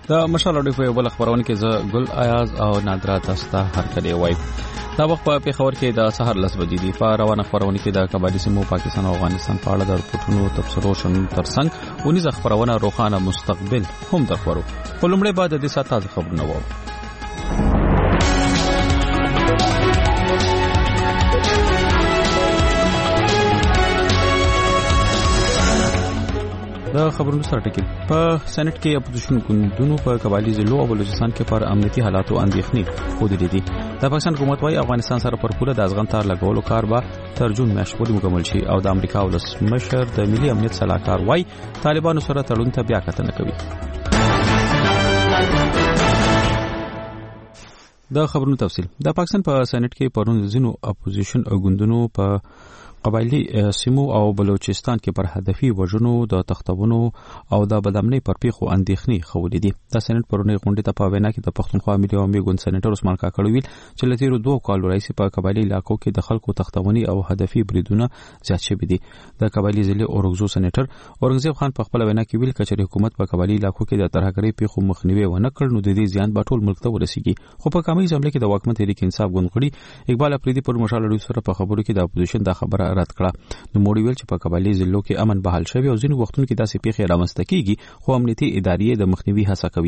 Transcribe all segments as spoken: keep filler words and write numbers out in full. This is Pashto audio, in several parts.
د مشال اډو په بل خبرونه کې ز ګل ایاز او نادرا تاستا هر کله وای دا وخت په پیښور کې د سحر لس بجې دی په روانه خبرونه کې د قبایلی سیمو پاکستان او افغانستان په اړه د رپورټونو تبصرو شنو ترڅنګ ونیزه خبرونه روخانه مستقبل هم د خبرو ولومړی بعد د دې ساته خبرونه وو د خبرونو سره ټکل په سېنات کې اپوزیشن ګوندونو په قبایلی ضلعو او بلوچستان کې پر امنیتي حالاتو اندېښنې خود دي د پاکستان حکومت وايي افغانستان سره پر پوره د ازغن تار لګولو کار به ترجون میاشت پورې مکمل شي او د امریکا ولسمشر د ملي امنیت صلاحکار وايي طالبانو سره تړون ته بیا کتنه کوي. د خبرونو تفصیل د پاکستان په سېنات کې پرون ځینو اپوزیشن ګوندونو په قبایلی سیمو او بلوچستان کې پر هدفي وژنو د تختبونو او د بدامنۍ پر پیښو اندېښنې خولې دي. د سېنات پرونی غونډې ته په وینا کې د پښتونخوا ملي عوامي ګوند سېنیټر عثمان کاکړ ویل چې لتیرو دوه کالو راځي په قبایلی علاقو کې د خلکو تختونی او هدفي بریدونه زیات شوي دي. د قبایلی ضلع اورغزو سېنیټر اورنګزیب خان په خپل وینا کې ویل چې حکومت په قبایلی علاقو کې د ترهګرۍ پیښو مخنیوي ونه کړ نو د دې زیان به ټول ملک ته ورسیږي. خو په کامي ځمله کې د واکمن تحریک انصاف ګوند غړي اقبال افریدي پر مشال اډو سره په خبرو کې د اپوزیشن د خبره رد کړه. نو موړي ویل چې په قبایلی ضلعو کې امن بحال شوی او ځینې وختونو کې داسې پیښې رامنځته کیږي خو امنیتي ادارې د مخنیوي هڅه کوي.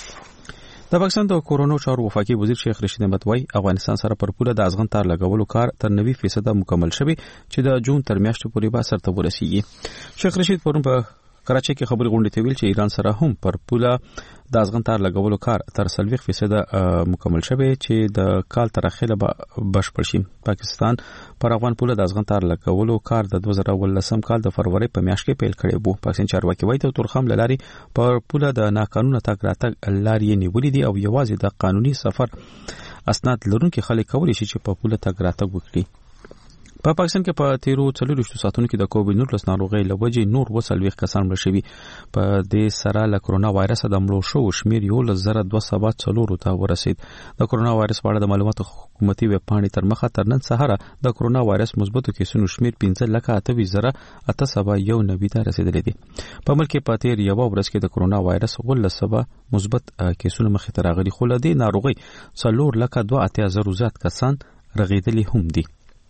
د پاکستان د کورونا چارو وفاقي وزیر شیخ رشید احمد وايي افغانستان سره پر پوره د ازغن تار لګولو کار تر نوي فیصد مکمل شوی چې د جون تر میاشتې پورې به سرته ورسیږي. شیخ رشید پرون په کراچۍ کې خبري غونډې ته ویل چې ایران سره هم پر پوله د ازغن تار لګولو کار تر سلويخ فیصد مکمل شوی چې د کال تر اخره به بشپړ شي. پاکستان پر افغان پوله د ازغن تار لګولو کار د دوه زره ولسم کال د فروری په میاشت کې پیل کړی وو. پاکستان چارواکي وایي د تورخم لاري پر پوله د ناقانونه تګ راتګ لاري نیولې دي او یوازې د قانوني سفر اسناد لرونکي خلک کولی شي چې په پوله تګ راتګ وکړي. په پاکستان کې په تیرو څلورشتو ساعتونو کې د کووډ نولس ناروغۍ لوجې نور وسلويخ کسان مړ شوي. په دې سره له کرونا وایرس د مړو شو شمیر یو ل زره دوه سوه څلور ته ورسید. د کرونا وایرس په اړه د معلوماتو حکومتي ویب پاڼې تر مخه تر نن سهار د کرونا وایرس مثبتو کیسونو شمیر پنځه لکه اته زره اته سوه یو نوي ته رسیدلی دی. په ملک کې په تیر یو ورځ کې د کرونا وایرس ولس سوه مثبت کیسونه مخې ته راغلي خو له دې ناروغۍ څلور لکه دوه اتیا زره زیات کسان رغیدلي هم دي.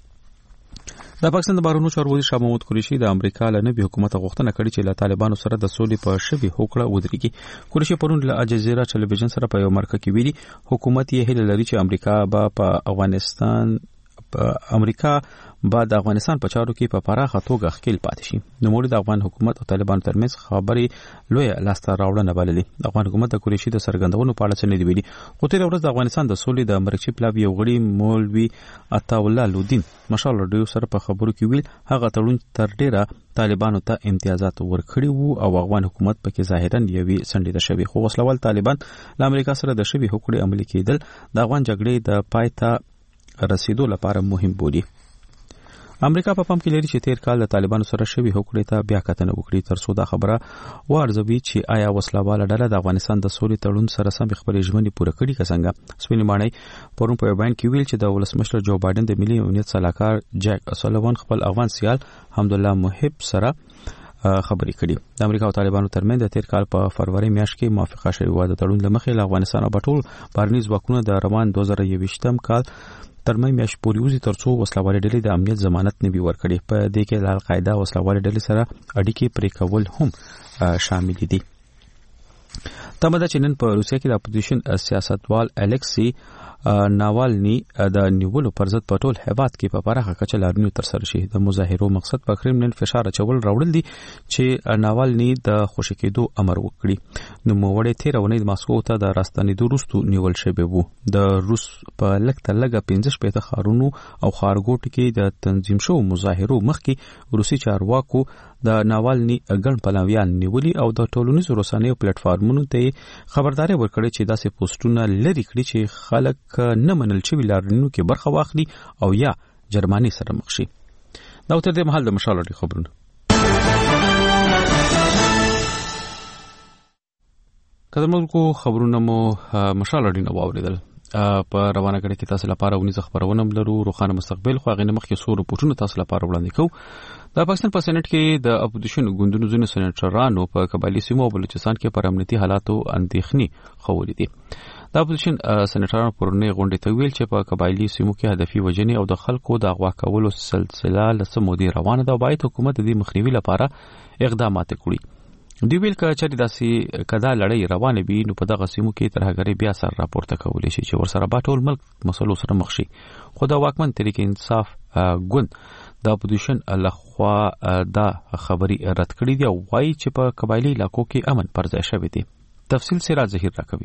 د پاکستان د بهرنیو چارو وزیر شاه محمود قریشي د امریکا له نوي حکومت غوښتنه کړې چې له طالبانو سره د سولې په شبي هوکړه ودرېږي. قریشي پرون له الجزیره ټلویزیون سره په یو مرکه کې ویلي حکومت یې هیله لري چې امریکا به په افغانستان په امریکا بعد د افغانستان په چارو کې په پراخه توګه ښکیل پاتې شي. نو موږ د افغان حکومت او طالبانو ترمنځ خبرې لوی لاسته راوړنه بللې. د افغان حکومت د قریشي د سرګندونو په اړه څه نه دی ویلي. خو تیر ورځ د افغانستان د سولې د مرکزي پلاوی یو غړي مولوي عطاالله لودین مشال اډو سره په خبرو کې ویل هغه تړون تر ډیره طالبانو ته امتیازات ورکړي وو او افغان حکومت پکې ظاهرا یوي سندې شوی خو وسلوال طالبان له امریکا سره د شوی هوکړې عملي کېدل د افغان جګړې د پای ته رسیدو لپاره مهم بولي. امریکا په پام کې لري چې تیر کال د طالبانو سره شوی هوکړې ته بیا کتنه وکړي تر څو دا خبره وارزوي چې آیا وسلواله ډله د افغانستان د سولې تړون سره سم خپلې ژمنې پوره کړي که څنګه. سپینې ماڼۍ پرون په بیان کې ویل چې د ولسمشر جو بایدن د ملي امنیت صلاحکار جیک سولوان خپل افغان سیال حمدالله محب سره خبرې کړي. د امریکا او طالبانو ترمنځ د تیر کال په فروری میاشت کې موافقه شوې و د تړون لمخې له افغانستان او ټول بهرني ځواکونه د روان دوه زره یوویشتم کال تر مې میاشت پورې وځي ترڅو وسلوالې ډلې د امنیت ضمانت نه وي ورکړي. په دې کې د القاعده وسلوالې ډلې سره اړیکې پرې کول هم شامل دي. تمه ده چې نن په روسیه کې د اپوزیشن سیاستوال الکسی ناوالني د نیولو پر ضد په ټول هیواد کې په پراخه کچه لاریونونه ترسره شي. د مظاهرو مقصد په کرملین فشار اچول راوړل دي چې ناوالني د خوشی کېدو امر وکړي. نو موړې تیر ونې د ماسکو ته د راستنېدو وروسته نیول شوی وو. د روس په لږ تر لږه پنځه شپېته ښارونو او ښارګوټو کې د تنظیم شوو مظاهرو مخکې روسي چارواکو د ناوالني ګڼ پلاویان نیولي او د ټولنیزو رسنیو پلیټ فارمونو ته خبرداري ورکړي چې داسې پوسټونه لري کړي چې خلک نه منل شوي لاریونونو کې برخه واخلي او یا جرماني سره مخ شي. دا تر دې مهال د مشال اډو خبرونه. کله موږ خبرونه مو مشال اډو نه واوریدل. په روانه کړه کې تاسو لپاره ونیزه خبرونه لرو روخانه مستقبل خو غنه مخکې سو رپورټونه تاسو لپاره وړاندې کوو د پاکستان په سېنات کې د اپوزیشن ګوندونو ځینو سېنیټرانو په قبایلی سیمو او بلوچستان کې پر امنیتي حالاتو اندېښنې خولې دي د اپوزیشن سېنیټرانو پرونی غونډې ته ویل چې په قبایلی سیمو کې هدفي وجنې او د خلکو د اغوا کولو سلسله لسمو دی روانه ده او باید حکومت د مخنیوي لپاره اقدامات وکړي دی ویل ک چې داسې کدا لړۍ روانه وي نو په دغه سیمو کې ترهګری بیا سر راپورته کولی شي چې ورسره با ټول ملک مسلو سره مخ شي خو دا واکمن طریق انصاف ګوند د اپوزیشن لخوا دا خبري رد کړې دی او وايي چې په قبایلی علاقو کې امن پر ځای شوی دی تفصیل سره ظاهر راکوي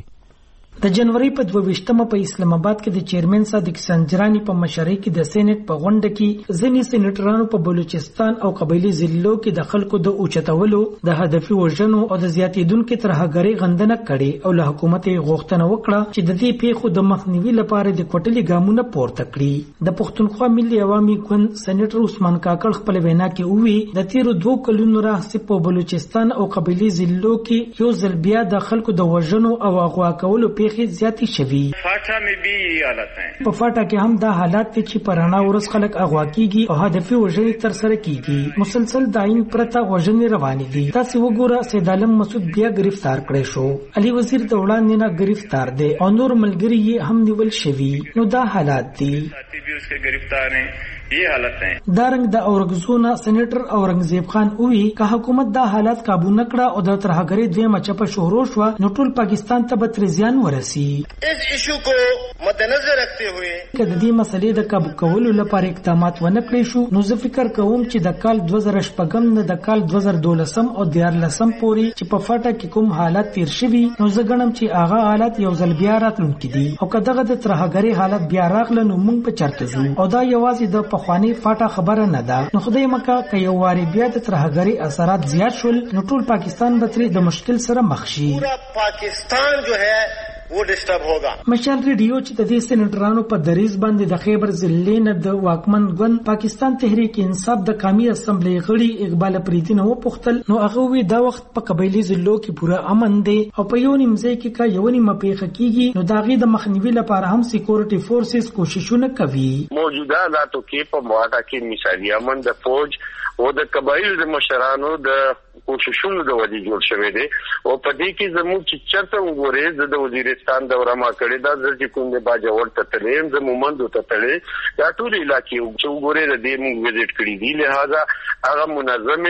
د جنوري په دوه ویشتمه په اسلام آباد کې د چیرمن صادق سنجرانی په مشرۍ کې د سېنات په غونډه کې ځینې سېنیټرانو په بلوچستان او قبایلی ضلعو کې د خلکو د اوچتولو د هدفي وژنو او د زیاتیدونکو ترهګرۍ غندنه کړې او له حکومت غوښتنه وکړه چې د دې پیښو د مخنیوي لپاره د کوټلي ګامونه پورته کړي د پښتونخوا ملي عوامي ګوند سېنیټر عثمان کاکړ خپل وینا کې وویل د تیرو دوه کلونو راهیسې په بلوچستان او قبایلی ضلعو کې یو ځل بیا د خلکو د وژنو او اغوا کولو زیاتی شوی فاټا مې به یې حالت ہے په فاټا کې هم دا حالات دي چې پرانا ورس خلک اغوا کیږي او هدفي وژنې تر سره کیږي مسلسل دایم پرتا وژنې روانې دي تاسو وګوره سید عالم مسعود بیا گرفتار کړی شو علي وزیر د وړاندې نه گرفتار دي او نور ملګری یې هم نیول شوی نو دا حالات دي ساتھی بھی اس کے گرفتار ہیں یہ حالت ہے دارنګ د اورګزونه سېنیټر اورنګزیب خان وی که حکومت دا حالات قابو نکړه او د ترهګری دوی مچپه شروع شو نو ټول پاکستان ته به ترزیان ورسی اس ایشو کو مدنظر رکھتے ہوئے کله دې مسلې د قابو کولو لپاره اقدامات ونه کړی شو نو زه فکر کوم چې د کال دوه زره شپږم نه د کال دوه زره دولسم او دیارلسم پورې چې په فاټا کې کوم حالات تیر شوي نو زه ګڼم چې هغه حالات یو ځل بیا راتلونکي دي او که دغه د ترهګری حالت بیا راغله نو موږ په چرته ځو او دا یوازې د پخوانی فاټا خبره نه ده نو خدای مکه که یو واری بیا د ترهګری اثرات زیات شول نو ټول پاکستان به ترې د مشکل سره مخ شي پورا پاکستان جو ہے وہ ډسټرب ہوگا مشال ریډیو چې د دې سېنیټرانو په دریز باندې د خیبر ضلع نه د واکمن ګوند پاکستان تحریک انصاف د قومي اسمبلی غړي اقبال پریدي نو پختل نو هغه وی دا وخت په قبایلی ضلعو کې پورا امن دی او په یو نیم ځای کې کا یو نیم پیښه کیږي نو دا غي د مخنیوي لپاره هم سکیورټي فورسز کوششونه کوي موجوده حالاتو کې په مواقع کې مثالي امن د فوج او د قبایل د مشرانو د کوششونو د ودی جوړ شوی دی او په دې کې زموږ چې چرته وګورې د وزیرستان د ورما کړي دا ځکه کوم د باجوړ ته تلې زمومند ته تلې دا ټول علاقې چې وګورې د دې موږ وزټ کړی دي لہذا هغه منظمه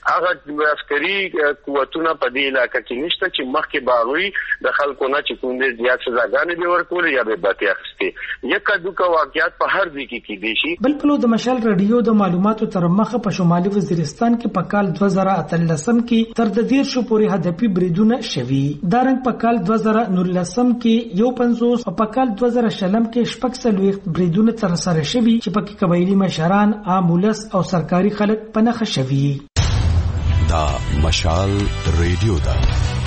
هغه عسکري قوتونه په دې علاقې کې نشته چې مخکې باغوي د خلکو نه چې کوم دې زیات سزاګانې به ورکول یا به باتي اخستي یکه دوه واقعیات په هر ځای کې کېدي شي بل پلو د مشال رادیو د معلوماتو تر مخه په شمالي وزیرستان کې په کال دوه زره اتلس سم کې تر د دیر شو پورې هدفي بریدونه شوي دارنګ په کال دوه زره نولسم کې یو پنځوس او په کال دوه زره شلم کې شپږ څلوېښت بریدونه تر سره شوي چې پکې قبایلی مشران عام ولس او سرکاري خلک په نښه شوي دا مشال ریډیو دا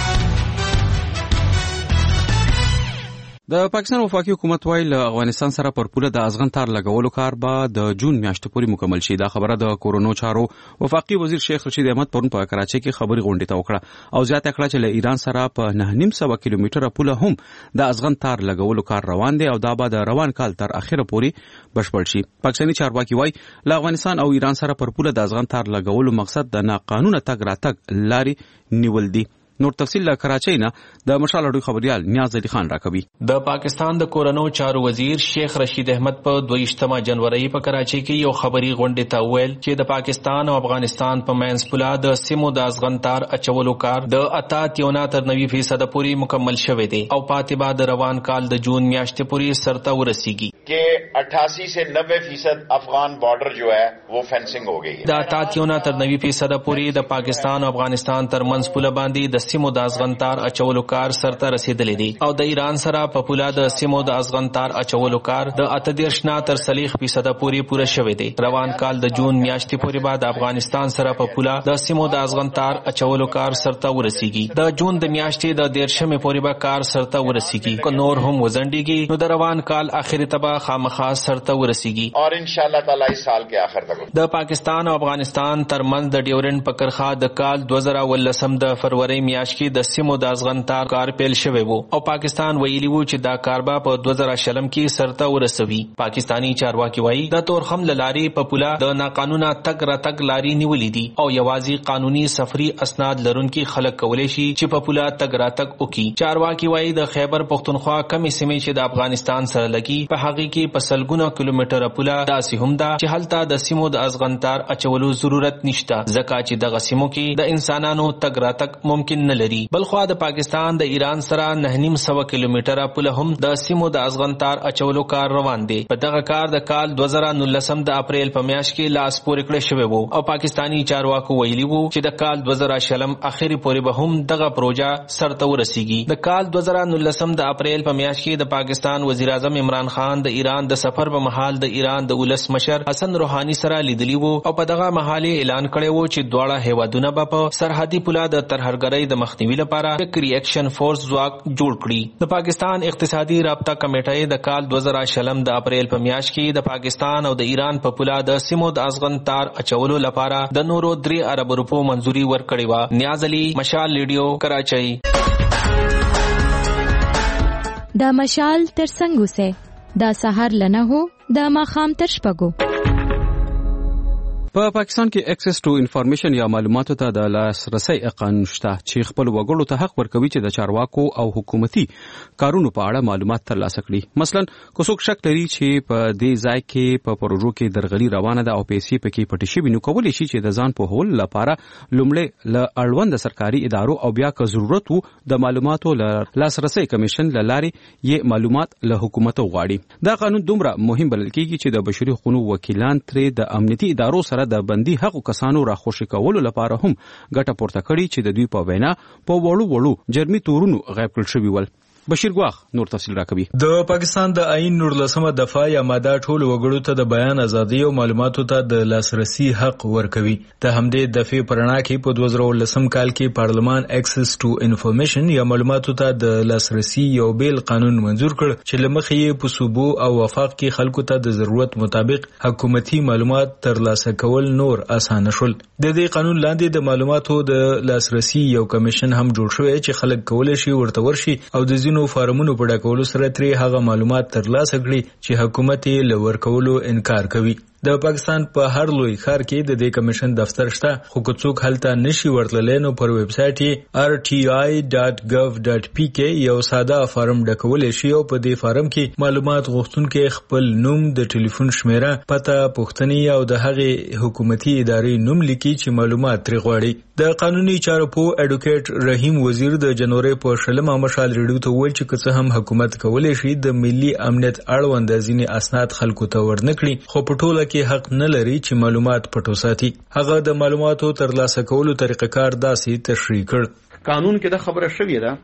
د پاکستان وفاقي حکومت وايي له افغانستان سره پر پوله د ازغن تار لګولو کار به د جون میاشتې پورې مکمل شي دا خبره د کورونو چارو وفاقي وزیر شیخ رشید احمد پرون په کراچۍ کې خبري غونډه تا وکړه او زیاته کړه چې له ایران سره په نه نیم سو کیلومتره پوله هم د ازغن تار لګولو کار روان دی او دا به د روان کال تر اخره پورې بشپړ شي پاکستاني چارواکي وايي له افغانستان او ایران سره پر پوله د ازغن تار لګولو مقصد د ناقانونه تګ راتګ لاري نیول دي نور تفصیل له کراچۍ نه د مشال اډو خبريال نیاز علي خان راکوي د پاکستان د کورونو چارو وزیر شیخ رشید احمد په دویشتمه جنوري په کراچۍ کې یو خبري غونډه ته ویل چې د پاکستان او افغانستان په مینس پولا د سیمو د ازغنتار اچولو کار د اتات یو نه تر نوي فیصد پورې مکمل شوه دی او پاتې بعد روان کال د جون میاشتې پورې سرته ورسیږي کہ اٹھاسی سے نبے فیصد افغان بارڈر جو ہے وہ فینسنگ ہو گئی ہے د اتات یو نه تر نوي فیصد پورې د پاکستان او افغانستان تر منځ پوله باندې د سیمو د ازغنتار اچولو کار سرته رسیدلی دی او د ایران سره په پوله د سیمو د ازغنتار اچولو کار د اتدیرش نه تر سلیخ فیصد پورې پوره شوی دی روان کال د جون میاشتې پورې بعد افغانستان سره په پوله د سیمو د ازغنتار اچولو کار سرته ورسیږي د جون د میاشتې د دیرشمې پورې به کار سرته ورسیږي که نور هم وزندګي نو د روان کال اخر ته به خامخا سرته ورسیږي اور ان شاء الله تعالی اس سال کې آخر تک د پاکستان او افغانستان ترمنځ د ډیورنډ پکرخه د کال دوه زره ولسم د فروری میاشت کې د سیمو د ازغنتار کار پیل شوی وو او پاکستان ویلی وو چې دا کار به په دوه زره شلم کې سرته ورسوي. پاکستانی چارواکي وایي د تورخم لاري په پوله د ناقانونه تګ را تګ لاري نیولې دي او یوازې قانوني سفري اسناد لرونکي خلک کولای شي چې په پوله تګ را تګ وکړي. چارواکي وایي د خیبر پختونخوا کمې سیمې چې د افغانستان سره لګي په هغه کې په سلګونه کیلومتره پوله داسې هم ده چې هلته د سیمو د ازغنتار اچولو ضرورت نشته ځکه چې دغه سیمو کې د انسانانو تګ را تګ ممکن نه لري. بلخوا د پاکستان د ایران سره نه نیم سوه کیلومتره پوله هم د سیمو د ازغنتار اچولو کار روان دی. په دغه کار د کال دوه زره نولسم د اپریل په میاشت کې لاس پورې کړی شوی وو او پاکستانی چارواکو ویلي وو چې د کال دوه زره شلم اخري پورې به هم دغه پروژه سرته ورسیږي. د کال دوه زره نولسم د اپریل په میاشت کې د پاکستان وزیر اعظم عمران خان د ایران د سفر په مهال د ایران د ولس مشر حسن روحانی سره لیدلی وو او په دغه مهال اعلان کړی وو چې دواړه هیوادونه به په سرحدي پوله د ترهګرۍ د مخنیوي لپاره کویک ریاکشن فورس ځواک جوړ کړي. د پاکستان اقتصادي رابطه کمیټې د کال دوه زره شلم د اپریل په میاشت کې د پاکستان او د ایران په پوله د سیمو د ازغنتار اچولو لپاره د نورو درې ارب روپو منزوري ورکړې وه. نیاز علي، مشال ریډیو، کراچۍ. دا مشال تر څنګه سه دا سحر لنه هو دا ماخام تر شپږو. په پاکستان کې اکسس ټو انفارمیشن یا معلوماتو ته د لاسرسي قانون شته چې خپل وګړو ته حق ورکوي چې د چارواکو او حکومتي کارونو په اړه معلومات ترلاسه کړي. مثلا کو څوک شک لري چې په دې ځای کې په پروژو کې درغلي روانه ده او پیسې پکې پټې شوي نو کولی شي چې د ځان په هول لپاره لومړی له اړوند سرکاري ادارو او بیا که ضرورت وو د معلوماتو له لاسرسي کمیشن له لارې یې معلومات له حکومت غواړي. دا قانون دومره مهم بلل کېږي چې د بشري حقوقو وکیلان ترې د امنیتي ادارو سره د بندي حقوقو کسانو راخوشي کولو لپاره هم ګټه پورته کړي چې د دوی په وینا په وړو وړو جرمي تورونو غیب کړل شوی ول. بشیر ګواخ نور تفصیل راکوي. د پاکستان د آئین نورلسمه دفعه یا ماده ټول وګړو ته د بیان ازادي او معلوماتو ته د لاسرسي حق ورکوي. د همدې دفعه پرنا کې په دوه زره ولسم کال کې پارلمان اکسس ټو انفارمیشن یا معلوماتو ته د لاسرسي یو بیل قانون منزور کړ چې لمخې یې په صوبو او وفاق کې خلکو ته د ضرورت مطابق حکومتي معلومات ترلاسه کول نور اسانه شول. د دې قانون لاندې د معلوماتو د لاسرسي یو کمیشن هم جوړ شوی چې خلک کولای شي ورته ورشي او د ځینو فارمونو په ډکولو سره ترې هغه معلومات ترلاسه کړي چې حکومت یې له ورکولو انکار کوي. د پاکستان په هر لوی ښار کې د دې کمیشن دفتر شته خو که څوک هلته نشي ورتللی نو پر ویب سایټ یې آر ټي آی ډاټ ګو ډاټ پی کې یو ساده فارم ډکولی شي او په دې فارم کې معلومات غوښتونکي خپل نوم، د ټلیفون شمیره، پته، پوښتنې او د هغې حکومتي ادارې نوم لیکي چې معلومات ترې غواړي. د قانوني چارو پوه اډوکیټ رحیم وزیر د جنوري په شلمه مشال ریډیو ته وویل چې که څه هم حکومت کولی شي د ملي امنیت اړوند ځینې اسناد خلکو ته ورنکړي خو په ټوله کې حق نه لري چې معلومات پټو ساتي. هغه د معلوماتو ترلاسه کولو طریقه کار داسې تشریح کړ. قانون کې د خبره شوې ده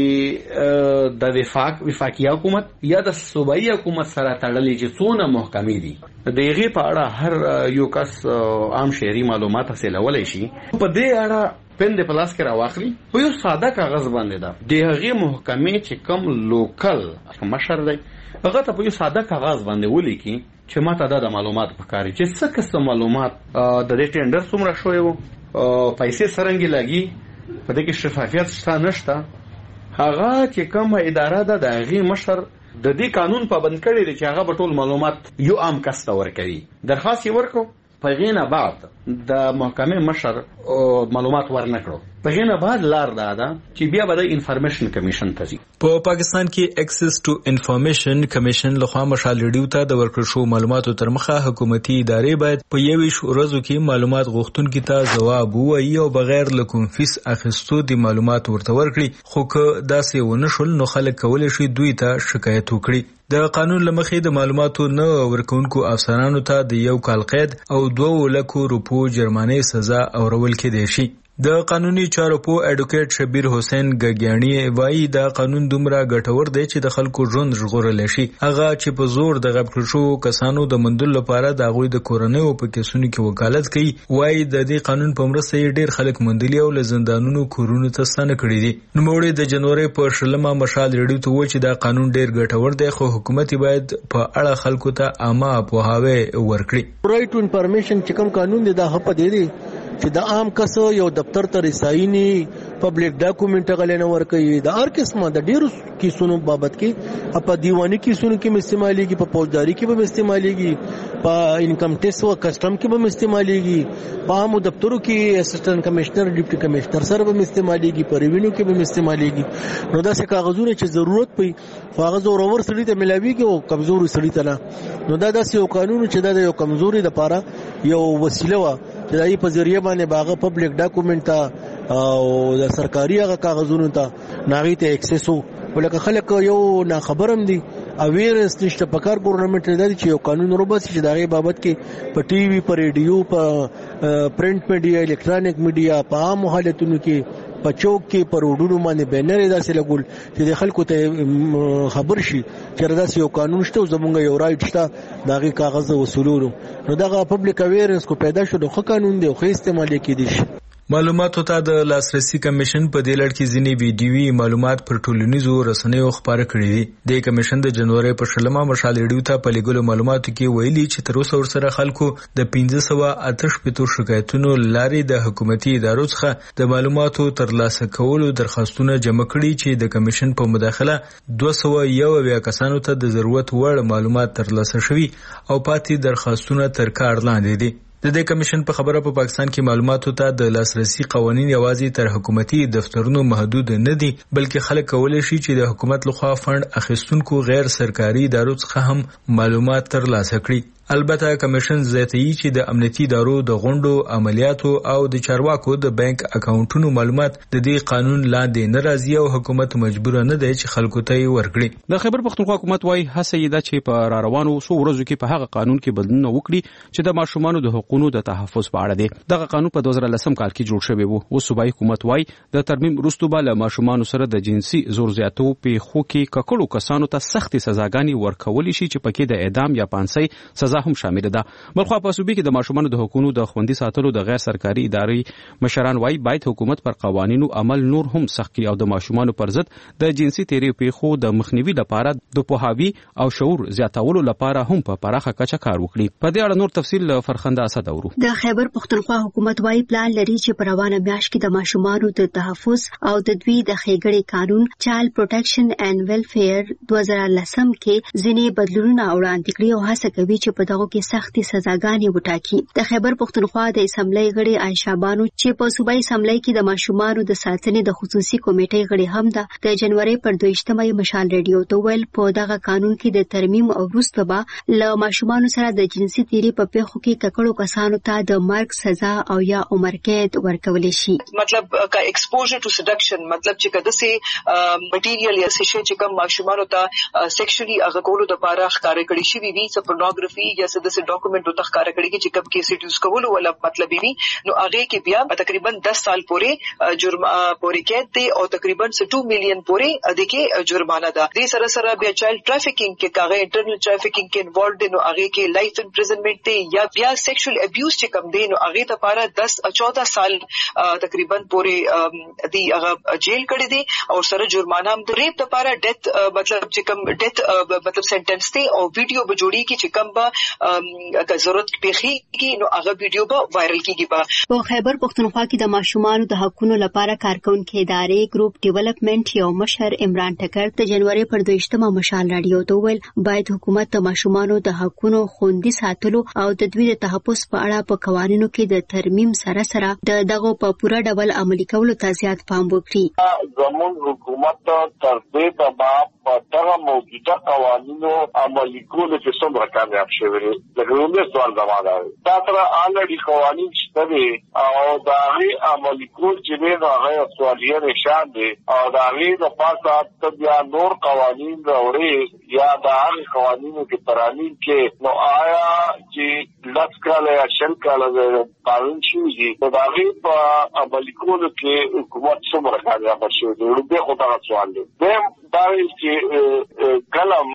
چې د وفاق وفاقي حکومت یا د صوبایي حکومت سره تړلې چې څونه محکمې دي د هغې په اړه هر یو کس عام شهري معلومات حاصلولی شي. په دې اړه پند په لاس کې راواخلي په یو ساده کاغذ باندې ده د هغې محکمې چې کوم لوکل مشر دی هغه ته په یو ساده کاغذ باندې ولیکي چې ماته دا د معلومات پکاري چې څه قسم معلومات د دې ټینډر څومره شوی وو، پیسې څرنګه لګي، په دې کې شفافیت شته نشته. هغه چې کومه اداره ده د هغې مشر د دې قانون پابند کړی دی چې هغه به ټول معلومات یو عام کس ته ورکوي. درخواست یې ورکړو، په هغې نه بعد د محکمې مشر معلومات ورنکړو. په هغې نه بعد لار دا ده چې بیا به د انفارمیشن کمیشن ته ځي. په پاکستان کې اکسس ټو انفارمیشن کمیشن لخوا مشال ریډیو ته د ورکړل شوو معلوماتو تر مخه حکومتي ادارې باید په یویشت ورځو کې معلومات غوښتونکي ته ځواب ووایي او بغیر له کوم فیس اخیستو د معلومات ورته ورکړي. خو که داسې ونه شول نو خلک کولی شي دوی ته شکایت وکړي. د قانون له مخې د معلوماتو نه ورکوونکو افسرانو ته د یو کال قید او دوه لکو روپو جرمانې سزا اورول کېدای شي. د قانوني چارو په اډوکیټ شبیر حسین ګګیانی وایي دا قانون دومره ګټور دی چې د خلکو ژوند ژغورل شي. هغه چې په زور د غب کړو شو کسانو د مندل لپاره د غوي د کورنۍ په کیسونو کې وکالت کوي. وایي د دې قانون په مرسته ډېر خلک مندلي او له زندانونو کورونو ته ستانه کړي دي. نو موږ د جنوري په شلمه مشال ریډیو ته و چې دا قانون ډېر ګټور دی خو حکومت باید په اړه خلکو ته عامه پوهاوی ورکړي. رائټ ټو انفارمیشن چې کوم قانون دی دا هپ دی چې د عام کس یو دفتر ته رسایني پبلک ډاکومېنټ غلنه ورکوي د هر قسمه د ډیرو کیسونو بابت کې په دیوانی کیسونو کې استعماليږي په فوجداري کې به استعماليږي په انکم ټیکس او کسٹم کې به استعماليږي په عام دفترو کې اسسټنټ کمشنر ډیپټي کمشنر سره به استعماليږي په ریوینیو کې به استعماليږي. نو دا څه کاغذونه چې ضرورت پي کاغذ اور اور سړي ته ملاويږي او کمزوري سړي ته نه. نو دا داسې یو قانون چې دا یو کمزوري د پاره یو وسیله و چې دای په ذریعہ باندې باغه پبلک ډاکومېنټ ته او د سرکاري هغه کاغذونو ته ناغي ته اکسس وو. ولکه خلک یو نا خبرم دي اویرنس نشته په کار ګورنمنت دی چې یو قانون روبس چې دغه بابت کې په ټي وي په ریډیو په پرنٹ میډیا الکترونیک میډیا په عام حالتونو کې په چوک کې پر وډونو باندې بینر داسې لګول چې د خلکو ته خبر شي چې داسې یو قانون شته او زمونږ یو رائټ شته دغه کاغذ وصولولو. نو دغه پبلک اویرنس کو پیدا شو د خو قانون دی خو استعمال کېدی شي. معلوماتو ته د لاسرسي کمیشن په دې لړ کې ځینې ویډیوي معلومات پر ټولنیزو رسنیو خبره کړې دي. د کمیشن د جنوري په شلمه مشال ریډیو ته په لګولو معلوماتو کې ویلي چې تر اوسه ورسره خلکو د پنځه سوه اته شپږ شکایتونو لاري د حکومتي ادارو څخه د معلوماتو ترلاسه کولو درخواستونه جمع کړي چې د کمیشن په مداخله دوه سوه یو اویا کسانو ته د ضرورت وړ معلومات ترلاسه شوي او پاتې درخواستونه تر کار لاندې دي. د دې کمیشن په خبره په پاکستان کې معلوماتو ته د لاسرسي قوانين یوازې تر حکومتي دفترونو محدود نه دي بلکې خلک کولای شي چې د حکومت لخوا فند اخیستونکو غیر سرکاري ادارو څخه هم معلومات ترلاسه کړي. البته کمیشن زیاتوي چې د امنیتي ادارو د غونډو عملیاتو او د چارواکو د بانک اکاونټونو معلومات د دې قانون لاندې نه راځي او حکومت مجبور نه دی چې خلکو ته یې ورکړي. د خیبر پختونخوا حکومت وايي هڅه یې ده چې په را روانو څو ورځو کې په هغه قانون کې بدلونه وکړي چې د ماشومانو د حقوقو د تحفظ په اړه دی. دغه قانون په دوه زره لسم کال کې جوړ شوی وو. اوس صوبایي حکومت وايي د ترمیم وروسته به له ماشومانو سره د جنسي زور زیاتو په خو کې ککړو کسانو ته سختي سزاګانې ورکول شي چې پکې د اعدام یا پانسۍ سزا هم شامل ده. بلخوا په صوبې کې د ماشومانو د حقوقو د خوندي ساتلو د غیر سرکاري ادارې مشران وايي باید حکومت پر قوانینو عمل نور هم سخت کړي او د ماشومانو پر ضد د جنسي تیری پیښو د مخنیوي لپاره د پوهاوي او شعور زیاتولو لپاره هم په پراخه کچه کار وکړي. په دې اړه نور تفصیل فرخنده اسد اورو. د خیبر پختونخوا حکومت وايي پلان لري چې په روانه میاشت کې د ماشومانو د تحفظ او د دوی د ښېګړې قانون چایلډ پروټیکشن اینڈ ویلفیر دوه زره لسم کې ځینې بدلونونه وړاندې کړي او هڅه کوي چې په دغه کې سختي سزاګانې وټاکي. د خیبر پختونخوا د اسمبلی غړي عائشہ بانو چې په صوبایي اسمبلی کې د ماشومانو د ساتنې د خصوصي کمیټې غړي هم ده د جنوري پر دویشتمه مشال ریډیو ته ویل په دغه قانون کې د ترمیم او وروسته به له ماشومانو سره د جنسي تیری په پیښو کې ککړو کسانو ته د مرګ سزا او یا عمر قید ورکول شي. مطلب کا ایکسپوژر ټو سیډکشن مطلب چې کده سي مټیریل یا څه چې کوم ماشومانو ته سیکشوالي هغه کولو د پاره ښکار کړی شي وی څه پورنوګرافي یا څه د ډاکومېنټ ته ښکار کړی چې کوم کیس یوز کول ولا مطلب وی نو هغه کې بیا تقریبا دس سال پورې جرم پورې قید دی او تقریبا دو میلیون پورې د کې جرمانه ده. دې سره سره بیا چایلډ ټرافیکینګ کې کاغه انټرنل ټرافیکینګ کې انوالوډ دي نو هغه کې لایف امپریزنمنت دی یا بیا سیکشوال ابیوز چې کوم دی نو هغه ته لپاره دس چودہ سال تقریبا پورې دی هغه جیل کړی دی او سره جرمانه هم د ریپ لپاره ډیث مطلب چې کوم ډیث مطلب سنټنس دی او ویډیو به جوړی کی چې کوم به که ضرورت پیخي کی نو هغه ویډیو به وایرل کیږي. په خیبر پختونخوا کې د ماشومانو د حقوقو لپاره کارکونکو ادارې ګروپ ډیولپمنٹ یو مشر عمران ټکر د جنوري پر دویشتمه مشال رادیو ته ویل باید حکومت د ماشومانو د حقوقو خوندي ساتلو او د دوی د تحفظ په اړه په قوانینو کې د ترمیم سره سره د دغه په پوره ډول عملي کولو ته زیات پام وکړي. زموږ حکومت تر دې دمه په دغه موجوده قوانینو عملي کولو کې څومره کامیاب شوی دی د ګرومې سوال زمانه دا تر آلریډي قوانین شته دي او دا غي عملي کول چې نه هغه سوالیه نشان دي او دا غي د پاسه ته بیا نور قوانین راوړي یا دا هغه قوانینو کې ترانیم کې نو آیا چې لس کاله یا شل کاله قانون شوی دی دا غي په عملي کولو کې حکومت څومره کامیاب شوی دی ورته خو دا سوال دی دا چې کلم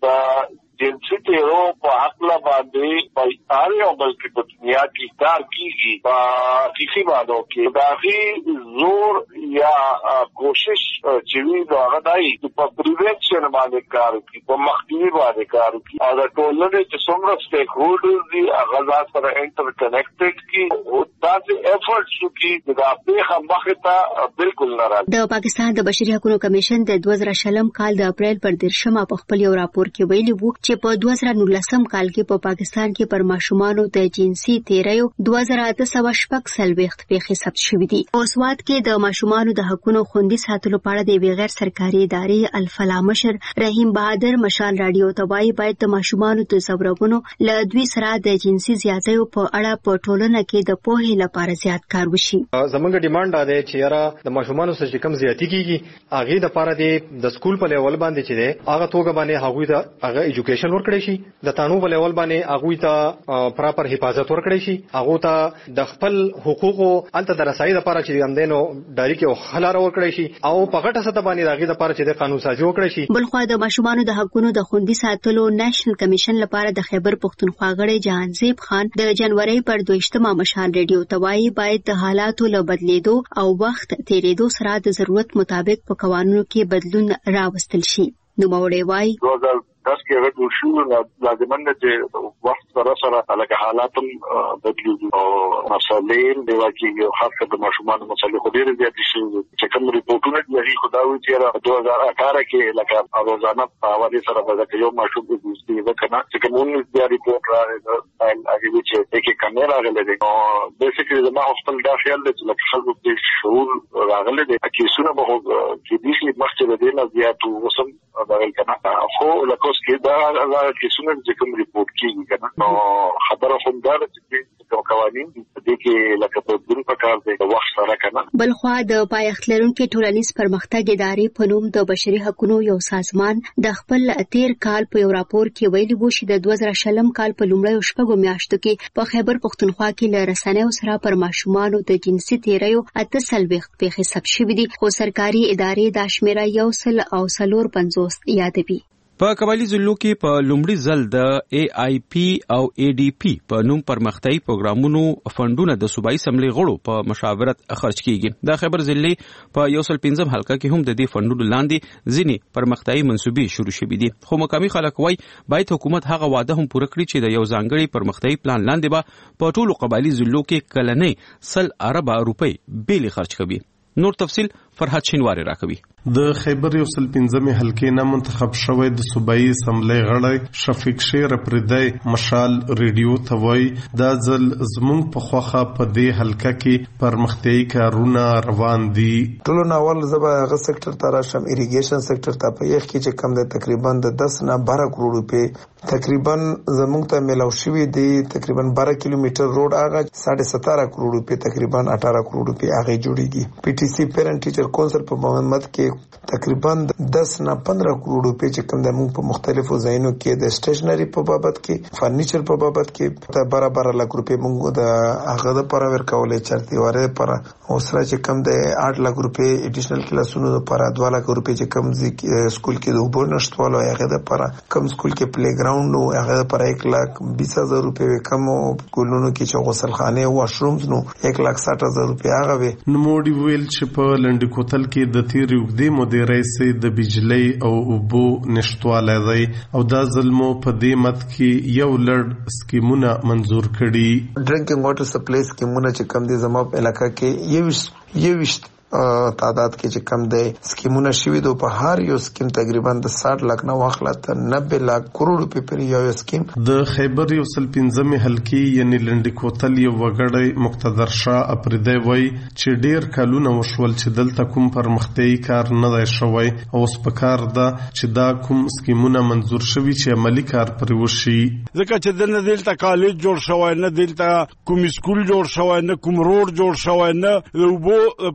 جنسي تیرو په حقله باندې په اړ یو بلکې په دنیا کې کار کیږي په کسی باندې کې دا غي زور یا کوشش چې وی دا غدای په پریوینشن باندې کار کوي په مخنیوي باندې کار کوي او دا ټولنه چې څومره سټیک هولډرز دي هغه ځان سره انټر کنیکټډ کی او تاسو افورټس وکړي دا په مخه ته بالکل ناراض د پاکستان د بشري حقوقو کمیشن د دوه زره شلم کال د اپریل پر دیرشمه په خپل یو راپور کې ویلي وو چې په دوه زره نولسم کال کې په پاکستان کې پر ماشومانو د جنسي تیریو دوه زره اته سوه شپږ څلوېښت پیښې ثبت شوې دي. په سواد کې د ماشومانو د حقوقو خوندي ساتلو په اړه د غیر سرکاري ادارې الفلا مشر رحیم بهادر مشال رادیو ته وایي باید د ماشومانو د زبرګونو له دوی سره د جنسي زیاتیو په اړه په ټولنه کې د پوهې لپاره زیات کار وشي. زمونږ ډیمانډ دا دی چې یاره د ماشومانو سره کم زیاتی کیږي هغه د لپاره د سکول په لیول باندې چې دی هغه توګه باندې هغه د هغه ایجوکیشن ورکړي شي د تانو په لیول باندې هغه ته پراپر حفاظت ورکړي شي هغه ته د خپل حقوقو الته د رسایي لپاره چې اندینو ډایري کې خلاره ورکړي شي او په غټه سطح باندې هغه لپاره چې د قانون سازي وکړي شي. بلخو د ماشومانو د حقوقو د خوندي ساتلو نېشنل کمیشن لپاره د خیبر پښتونخوا غړي جهانزیب خان د جنوري پر دویشتمه مشال ریډیو توای باید د حالاتو له بدلیدو او وخت تیریدو سره د ضرورت مطابق په قوانینو کې بدلون راوستل شي. نو موري وای داس کې هغه شو لازم نه چې وخت سره سره لکه حالاتم بدلیږي او مسالې د واقعي خاصه د ماشومان مسالې خو ډېر زیات شي چې کوم ریپورتونه دي خدای چې دوه هزار اته کې لکه روزانه په حواله سره د یو ماشوم د دې وکنه چې کوم د ریپورت راغلی هغه چې کې کیمرا راغلی او بیسیکلی د ما خپل دا خیال دی چې لکه خلکو د شعور راغلی دی چې سونه به چې دې شي مخکې د دې نه زیات وسم دا کنه خو لکه کې دا هغه کیسونه چې کوم ریپورت کیږي کنه نو خبره هم دا چې کوم قوانين دې کې لکه په دې په کار دی وخت سره کنه. بلخو د پایښت لرونکو ټولنیز پرمختګ ادارې په نوم د بشري حقوقو یو سازمان د خپل تیر کال په یو راپور کې ویلي وو چې د دوه زره شلم کال په لومړیو شپږو میاشتو کې په خیبر پښتونخوا کې له رسنیو سره پر ماشومانو د جنسي تیریو اته څلوېښت پیښې ثبت شوې دي خو سرکاري ادارې دا شمیره یو سل او څلور پنځوس یادوي. په قبایلی ضلعو کې په لومړي ځل د ای آی پی او ای ډی پی په نوم پرمختیايي پروګرامونو فندونه د صوبایي اسمبلی غړو په مشاورت خرج کیږي. د خیبر ضلع په یو سل پنځم حلقه کې هم د دې فندونو لاندې ځینې پرمختیايي منصوبې شروع شوې دي خو مقامي خلک وایي باید حکومت هغه وعده هم پوره کړي چې د یو ځانګړي پرمختیايي پلان لاندې به په ټولو قبایلی ضلعو کې کلنۍ سل اربه روپۍ بیلې خرج کوي. نور تفصیل فرحت شینواری راکوي. د خیبر یو سل پنځمې حلقې نه منتخب شوی د صوبایي اسمبلی غړی شفیق شیر پردی مشال ریډیو ته وایي دا ځل زموږ په خوخه په دې حلقه کې پرمختیايي کارونه روان دي. ټولو ناول زبا هغه سېکټر ته راشم ایریګیشن سېکټر ته په یخ کې چې کم د تقریبا د دس نه بارہ کروڑ روپے تقریبا زموږ ته ملاو شوی دی تقریبا بارہ کیلومتر روډ هغه ساڑھے سترہ کروڑ روپے تقریبا اٹھارہ کروڑ روپے هغه جوړیږي. پی ټی سی پیرنٹ ټیچر کونسل په محمد کې تقریبا دس نه پندرہ کروڑ روپے چې کوم د موږ په مختلفو ځایونو کې د سټیشنری په بابت کې فرنیچر په بابت کې د بارہ بارہ لک روپے موږ د هغه د پر ورکولې چرته واره پر اوسره چې کوم د آٹھ لک روپے اډیشنل کلاسونو لپاره دوه لک روپے چې کوم سکول کې د وبو نشټوالو هغه د پر کوم سکول کې پلی ګراوند نو هغه پر ایک لک بیس هزار روپے کم ګولونو کې چې غسلخانه او واشرومز نو ایک لک ساٹھ هزار روپے هغه وي. نو موډي ویل چې په لنډ کوتل کې د تیر یوګدې مودې رئیس د بجلی او اوبو نشټواله دی او دا ظلمو په دې مت کې یو لړ سکیمونه منزور کړي. ډرینکینګ واټر سپلای سکیمونه چې کم دي زموږ په علاقې کې یو یو تعداد کې چې کم دی سکیمونه شوي دي په هر یو سکیم تقریبا د ساٹھ لک نه واخله تر نبے لک کروڑ روپے پر یو سکیم. د خیبر یو سل پنځمې حلقې یعنی لنډ کوتل یو وګړی مقتدر شاه اپریدی وای چې ډیر کلونه وشول چې دلته کوم پرمختیايي کار نه دی شوی او اوس په کار ده چې دا کوم سکیمونه منزور شوي چې عملی کار پرې وشي. ځکه چې دلته دلته کالج جوړ شوی نه دلته کوم سکول جوړ شوی نه کوم روډ جوړ شوی نه اوبو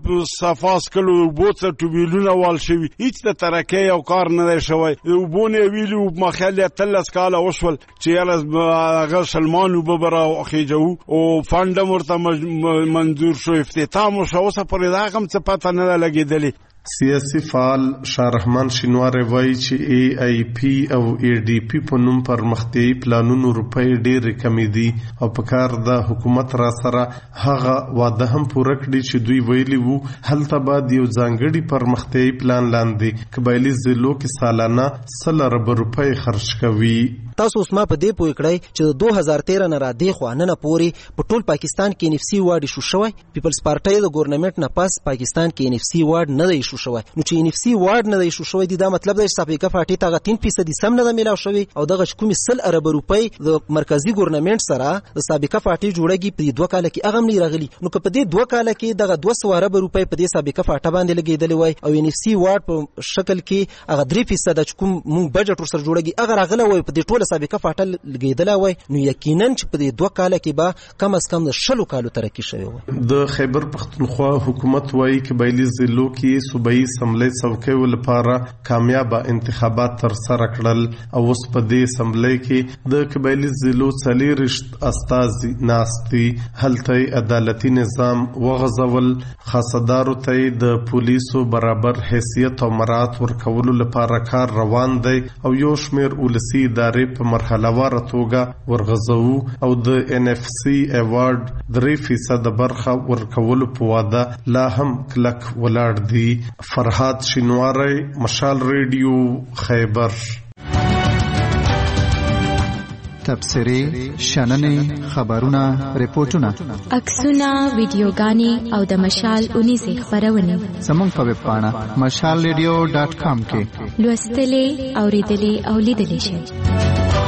تفاس کړو بوڅ ټوبیلونه وال شوی هیڅ د ترکه یو کار نه شوی وبونه ویلو مخاله تلس کاله وشول چې هغه سلمان وببره او خېجو او فند مرته منظور شو افتتام شو اوسه پرې دا کوم څه پته نه لګیدلی سیاسي فعال شارحمان شینوار وایي چې ای آی پی او ای ډی پی په نوم پرمختیایي پلانونو روپۍ ډېرې کمې دي او په کار د حکومت را سره هغه واده هم پوره کړي چې دوی ویلي وو هلته به د یو ځانګړي پرمختیایي پلان لاندې قبایلي ضلعو کې سالانه سل ارب روپۍ خرج کوي. تاسو اوس ما په دې پوه کړئ چې دوه هزار تیرہ نه را دی خو نن پورې په ټول پاکستان کې ان اف سی وارډ شو شوی پیپلز پارټي د ګورنمنت نه پاس پاکستان کې ان اف سی وارډ نه دی شو شوی نو چې ان اف سی وارډ نه دی شو شوی دا مطلب دی چې سابقه پارټي ته تین فیصد سم نه ملاو شوی او دغه کومي سل ارب روپۍ د مرکزی ګورنمنت سره د سابقه پارټي جوړیږي په دوه کال کې هغه نه راغلی نو که په دې دوه کال کې دغه دوه سوه ارب روپۍ په دې سابقه پارټي باندې لګیدلی وای او ان اف سی وارډ په شکل کې هغه درې فیصد چې کوم مونږ بجټ ورسره جوړیږي هغه راغلی وای په دې ټوله سابقه پارټي لګیدلی وای نو یقینا چې په دې دوه کال کې به کم از کم د شلو کالو ترقی شوی وای. د خیبر پختونخوا حکومت وایي قبایلي ضلعو کې صوبایي اسمبلی څوکیو لپاره کامیابه انتخابات تر سره کړل او اوس په دې اسمبلی کې د قبایلي ضلعو څلېرویشت استازي ناستي هلته عدالتي نظام وغځول خاصدارو ته د پولیسو برابر حیثیت او مراعات ورکولو لپاره کار روان دی او یو شمېر ولسي ادارې په مرحله واره توګه ورغځو او د ان اف سی ایوارډ درې فیصد برخه ورکولو په واده لا هم کلک ولاړ دی. فرهاد شینواری مشال ریډیو خیبر. تبصرې شننې خبرونه ریپورتونه عکسونه ویډیوګانې او د مشال اونیزې خبرونه زموږ په ویب پاڼه مشال ریډیو ډاټ کام کې لوستلې اوریدلې او لیدلې شئ.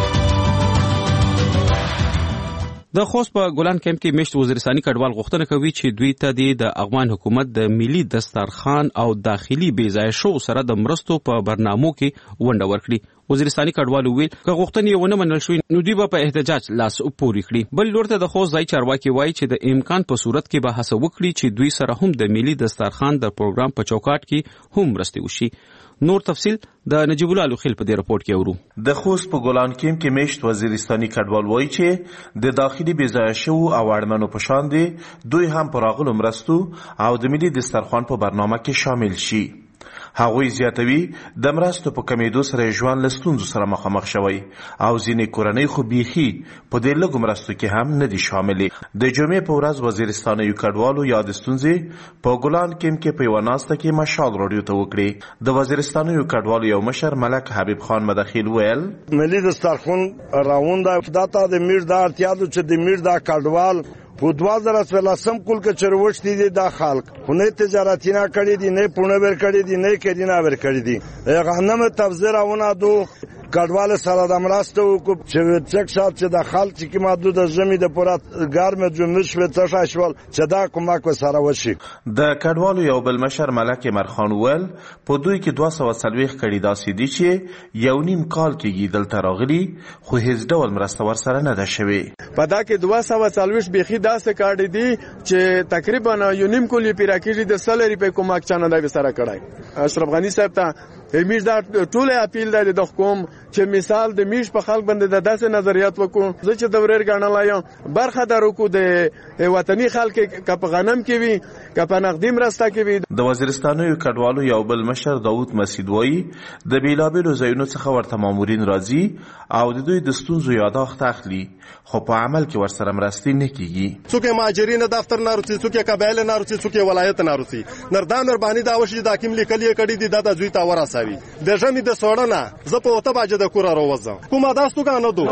د خوست په ګولان کمپ کې مشت وزیرستاني کډوال غوښتنه کوي چې دوی ته د افغان حکومت د ملي دسترخوان او داخلي بیځای شو سره د مرستو په برنامو کې ونډه ورکړي. وزیرستاني کډوال ویل که غوښتنې ونه منل شوې نو دوی به په احتجاج لاس پورې کړي. بل لور ته د خوست ځای چارواکي وایي چې د امکان په صورت کې به هڅه وکړي چې دوی سره هم د ملي دسترخوان د پروګرام په چوکاټ کې هم مرستې وشي. نور تفصیل د نجیب الله لوخیل په دې رپورت کې اورو. د خوست په ګولان کمپ کې مشت وزیرستاني کډوال وایي چې د داخلي بیځای شو او اړمنو په شان دي دوی هم پر راغلو مرستو او د ملي دسترخوان په برنامه کې شامل شي. هغوی زیاتوي د مرستو په کمیدو سره ژوند له ستونزو سره مخامخ شوی او ځینې کورنۍ خو بیخي په دې لږو مرستو کې هم نه دي شاملې. د جمعې په ورځ وزیرستانیو کډوالو یاد ستونزې په ګولان کمپ کې په یوه ناسته کې مشال راډیو ته وکړې. د وزیرستانیو کډوالو یو مشر ملک حبیب خان مداخیل ویل ملي دسترخوان راونده دا ته د میر دا اړتیا ده چې د میر دا کډوال په دوه زره څلورم کول کې چروشتي دي دا خلک خو نه تجارتي نه کړی دي نه پونه ور کړی دي نه کړي نه ور کړی دي غنم تبذیرونه دو کډوال سره د مرستو کو چې څک شات چې د خلک چې ماده د زمي د پرات ګرمه جمش و څه شول چې دا کومک سره وشي. د کډوالو یو بل مشر ملک مرخان ول په دوی کې دوه سوه څلوېښت کړي داسې دي چې یو نیم کال کېږي دلته راغلي خو هیڅ ډول مرسته ورسره نه ده شوې. په دا کې دوه سوه څلوېښت بیخي داسې کارډ دي چې تقریبا یو نیم کال یې پیرا کېږي د سل روپۍ کومک چانه دی سره کړای. اشرف غنی صاحب ته امیر دا ټول اپیل دی د کوم چې مثال د میش په خلک باندې د داسې نظریات وکړو زه چې د ورېر ګڼلای یم برخه درو کو د وطني خلک کپ غنم کې وي کپ نقدي مرسته کې وي. د وزیرستانیو کډوالو یو بل مشر داوود مسعود وایي د بیلابیلو ځایونو څخه ورته مامورین راځي او د دوی د ستونزو یاداښت اخلي خو په عمل کې ورسره مرستې نه کیږي. څوک مهاجرین دفتر نه راځي څوک قبایل نه راځي څوک ولایت نه راځي نردان وربانی دا وشي د حکیم لیکلي کړي دي د دوی تا وراسوي د ژمي د سوړنه زه په وته باجه د کور راوځم کومه داستو کنه دو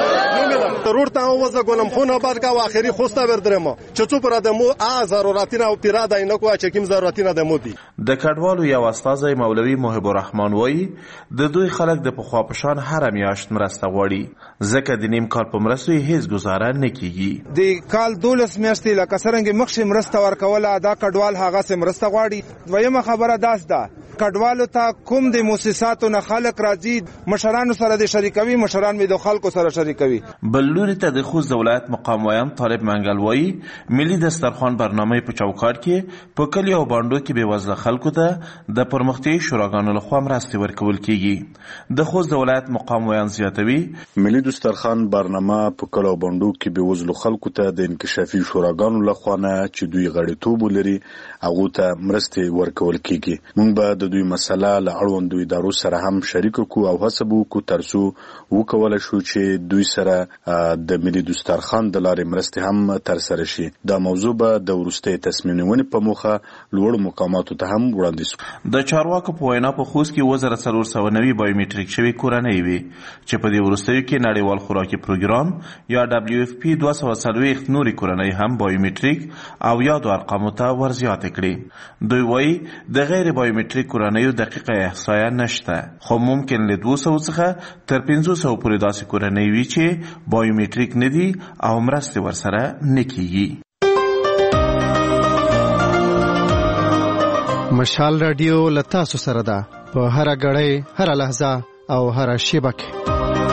نو ضرور ته وځه ګونم خو نه بعد کا اخري خوسته وردرم چې څو پر د مو ا ضرورتینه او پیراده نه کوه چې کوم ضرورتینه د مو دي. د کډوالو یو استاد مولوی محب الرحمن وایي د دوی خلک د پخوا پشان هر میاشت مرسته غواړي ځکه د نیم کال په مرستو هیڅ گزاره نه کیږي. د کال دولس میاشتې لکه څنګه مخشي مرسته ورکوله دا کډوال هغه سم مرسته غواړي. دویمه خبره داس ده کډوالو ته کوم د مؤسساتو نه خلک راځي مشرانو سره د شریکوي مشران می د خلکو سره شریکوي. بل لوري ته د خوست ولایت مقام وایم طالب منګل وایي ملي دسترخوان برنامه په چوکاټ کې په کلیو او باندو کې بې وزله خلکو ته د پرمختیایي شوراګانو لخوا مرستې ورکول کیږي. د خوست ولایت مقام وایم زیاتوي ملي دسترخوان برنامه په کلیو او باندو کې بې وزله خلکو ته د انکشافي شوراګانو لخوا نه چې دوی غړیتوب لري هغه ته مرستې ورکول کیږي. موږ به د دوی مسله له اړوندو ادارو سره هم شریک کو او هڅه وکړو ترڅو وکولای شو چې دوی سره د ملي دسترخوان د لارې مرستې هم تر سره شي. دا موضوع به د وروستي تصمیم نیونې په موخه لوړ مقاماتو ته هم وړاندې شي. د چارواکو په وینا په خوست کې وزره څلور سوه نوي بایومټریک شوي کورنۍ وي چې په دې وروستیو کې نړیوال خوراکي پروګرام یا دبلیو اف پی دوه سوه څلوېښت نورې کورنۍ هم بایومټریک او یادو ارقامو ته ورزیاتې کړي. دوی وایي د غیر بایومټریک کورنیو دقیقه احصایه نشته خو ممکن له دوه سوه څخه تر پنځه سوه پورې داسې کورنۍ وي چې بایومټریک نه دي او مرستې ورسره نه کیږي. مشال رادیو له تاسو سره ده په هره غړۍ هره لحظه او هره شیبه کې.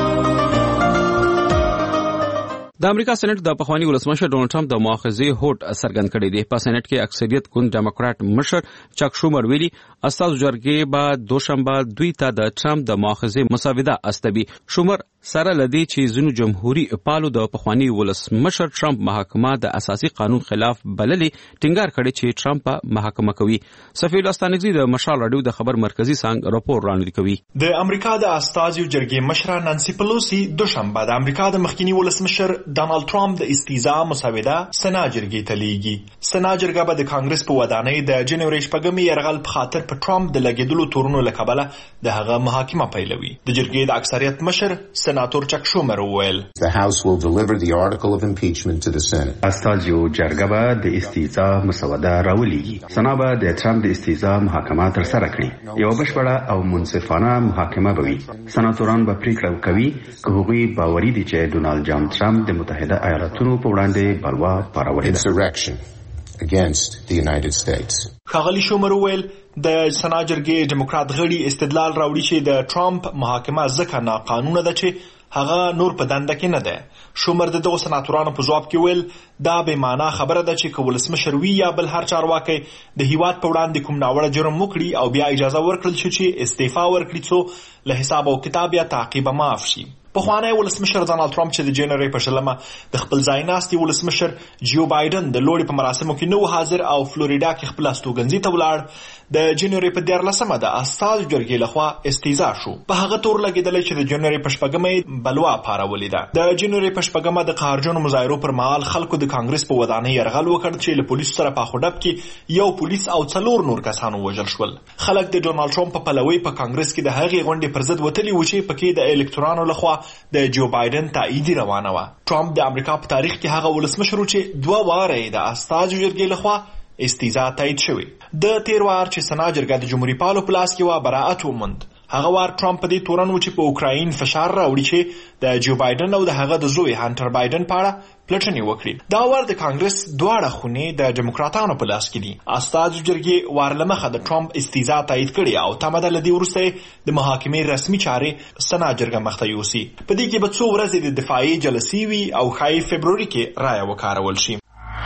د امریکا سېنات د پخوانی ولسمشر ډونالډ ټرمپ د مؤاخذې هوډ څرګند کړی دی. په سېنات کې اکثریت ګوند ډیموکرات مشر چک شومر ویلي استازو جرګې به دوشنبه دوی ته د ټرمپ د مؤاخذې مسوده استوي. شومر سره لدی چې ځینو جمهوریت پالو د پخوانی ولسمشر ټرمپ محاکمه د اساسي قانون خلاف بللې ټینګار کړي چې ټرمپ محاکمه کوي. صفی لاستانګزي د مشال رادیو د خبر مرکزی څنګه راپور وړاندې کوي. د امریکا د استازو جرګې مشره نانسي پلوسی دوشنبه د امریکا د مخکینی ولسمشر ډونالډ ټرمپ د استیزا مسوده سنا جرګې ته لیږي. سنا جرګه به د کانګرس په ودانۍ د جنوري شپږمې یرغل په خاطر په ټرمپ د لګیدلو تورونو له کبله د هغه محاکمه پیلوي. د جرګې د اکثریت مشر سناتور چک شومر وویل The House will deliver the article of impeachment to the Senate. استازو جرګه به د استیزا مسوده راولېږي. سنا به د ټرمپ د استیزا محاکمه تر سره کړي. یو بشپړه او منصفانه محاکمه به وي. سناتوران به پریکړه کوي که هغوی باوري دي چې ډونالډ جان ټرمپ د متحده ایالاتونو په وړاندې بلوا پارولې ده. Insurrection against the United States. ښاغلي شومر وویل د سنا جرګې ډیموکرات غړي استدلال راوړي چې د ټرمپ محاکمه ځکه ناقانونه ده چې هغه نور په دنده کې نه ده. شومر د دغو سناتورانو په ځواب کې ویل دا بې معنا خبره ده چې که ولسمشر وي یا بل هر چارواکی د هیواد په وړاندې کوم ناوړه جرم وکړي او بیا اجازه ورکړل شي چې استعفا ورکړي څو له حساب او کتاب یا تعقیبه معاف شي. پخوانی ولسمشر ډونالډ ټرمپ چې د جنوري په شلمه د خپل ځای ناستي ولسمشر جیو بایدن د لوړې په مراسمو کې نو حاضر او فلوریدا کې خپل استوګنځي ته ولاړ. د جنوري په دیارلسمه د استازو جرګې لخوا استیزا شو. په هغه تور لګېدلی چې د جنوري په شپږمه بلوا پارولې ده. د جنوري په شپږمه د قهرجنو مظاهرو پر مهال خلکو د کانګرس په ودانۍ یرغل وکړ چې له پولیسو سره په خوډب کې یو پولیس او څلور نور کسانو وژل شول. خلک د ډونالډ ټرمپ په پلوي په کانګرس کې د هغې غونډې پر ضد وتلي و چې پکې د الکترونو لخوا د جو بایدن تایید روانه و. ټرمپ د امریکا په تاریخ کې هغه ولسمشر چې دوه واره د استازو جرګې لخوا استیزا تایید شوی. د تیر وار چې سنا جرګه د جمهوریت پالو په لاس کې و براءت وموند. هغه وار ټرمپ په دې تورن و چې په اوکراین فشار راوړي چې د جو بایدن او د هغه د زوی هانټر بایدن په اړه پلټنې وکړي. دا وار د کانګرس دواړه خونې د ډیموکراتانو په لاس کې دي. استازو جرګې وار له مخه د ټرمپ استیزا تایید کړي او تمه ده له دې وروسته د محاکمې رسمي چارې سنا جرګه مخ ته یوسي. په دې کې به څو ورځې د دفاعي جلسې وي او ښایي فبروري کې رایه وکارول شي.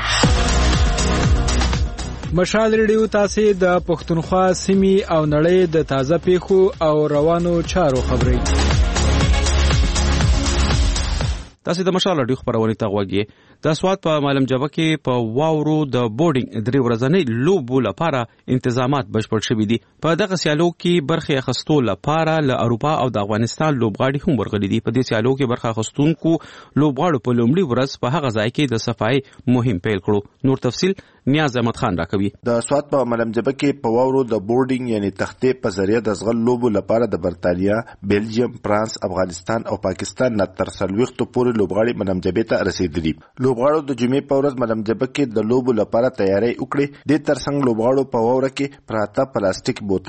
مشال ریډیو تاسو د پښتونخوا سیمې او نړۍ د تازه پیښو او روانو چارو خبري تاسو د مشال رادیو خبرونه ته غوږی. د سواد په معلم جبه کې په واورو د بورډینګ درې ورځنۍ لوبو لپاره تنظیمات بشپړ شوي دي. په دغه سیالو کې برخه اخیستو لپاره له اروپا او د افغانستان لوبغاړي هم ورغلي دي. په دې سیالو کې برخه اخیستونکو لوبغاړو په لومړي ورځ په هغه ځای کې د صفای مهم پیل کړو. نور تفصیل نیاز احمد خان راکوي. د سواد په معلم جبه کې په واورو د بورډینګ یعنی تختې په ذریعہ د ځغل لوبو لپاره د برتانیا، بلجیم، فرانس، افغانستان او پاکستان نه تر څلوېښتو پورې لوبغاړي معلم جبه ته رسیدلي. لوبغاړو د جمعې په ورځ معلم جبه کې د لوبو لپاره تیاری وکړي. د ترڅنګ لوبغاړو په واوره کې پراته پلاستیک بوتلې،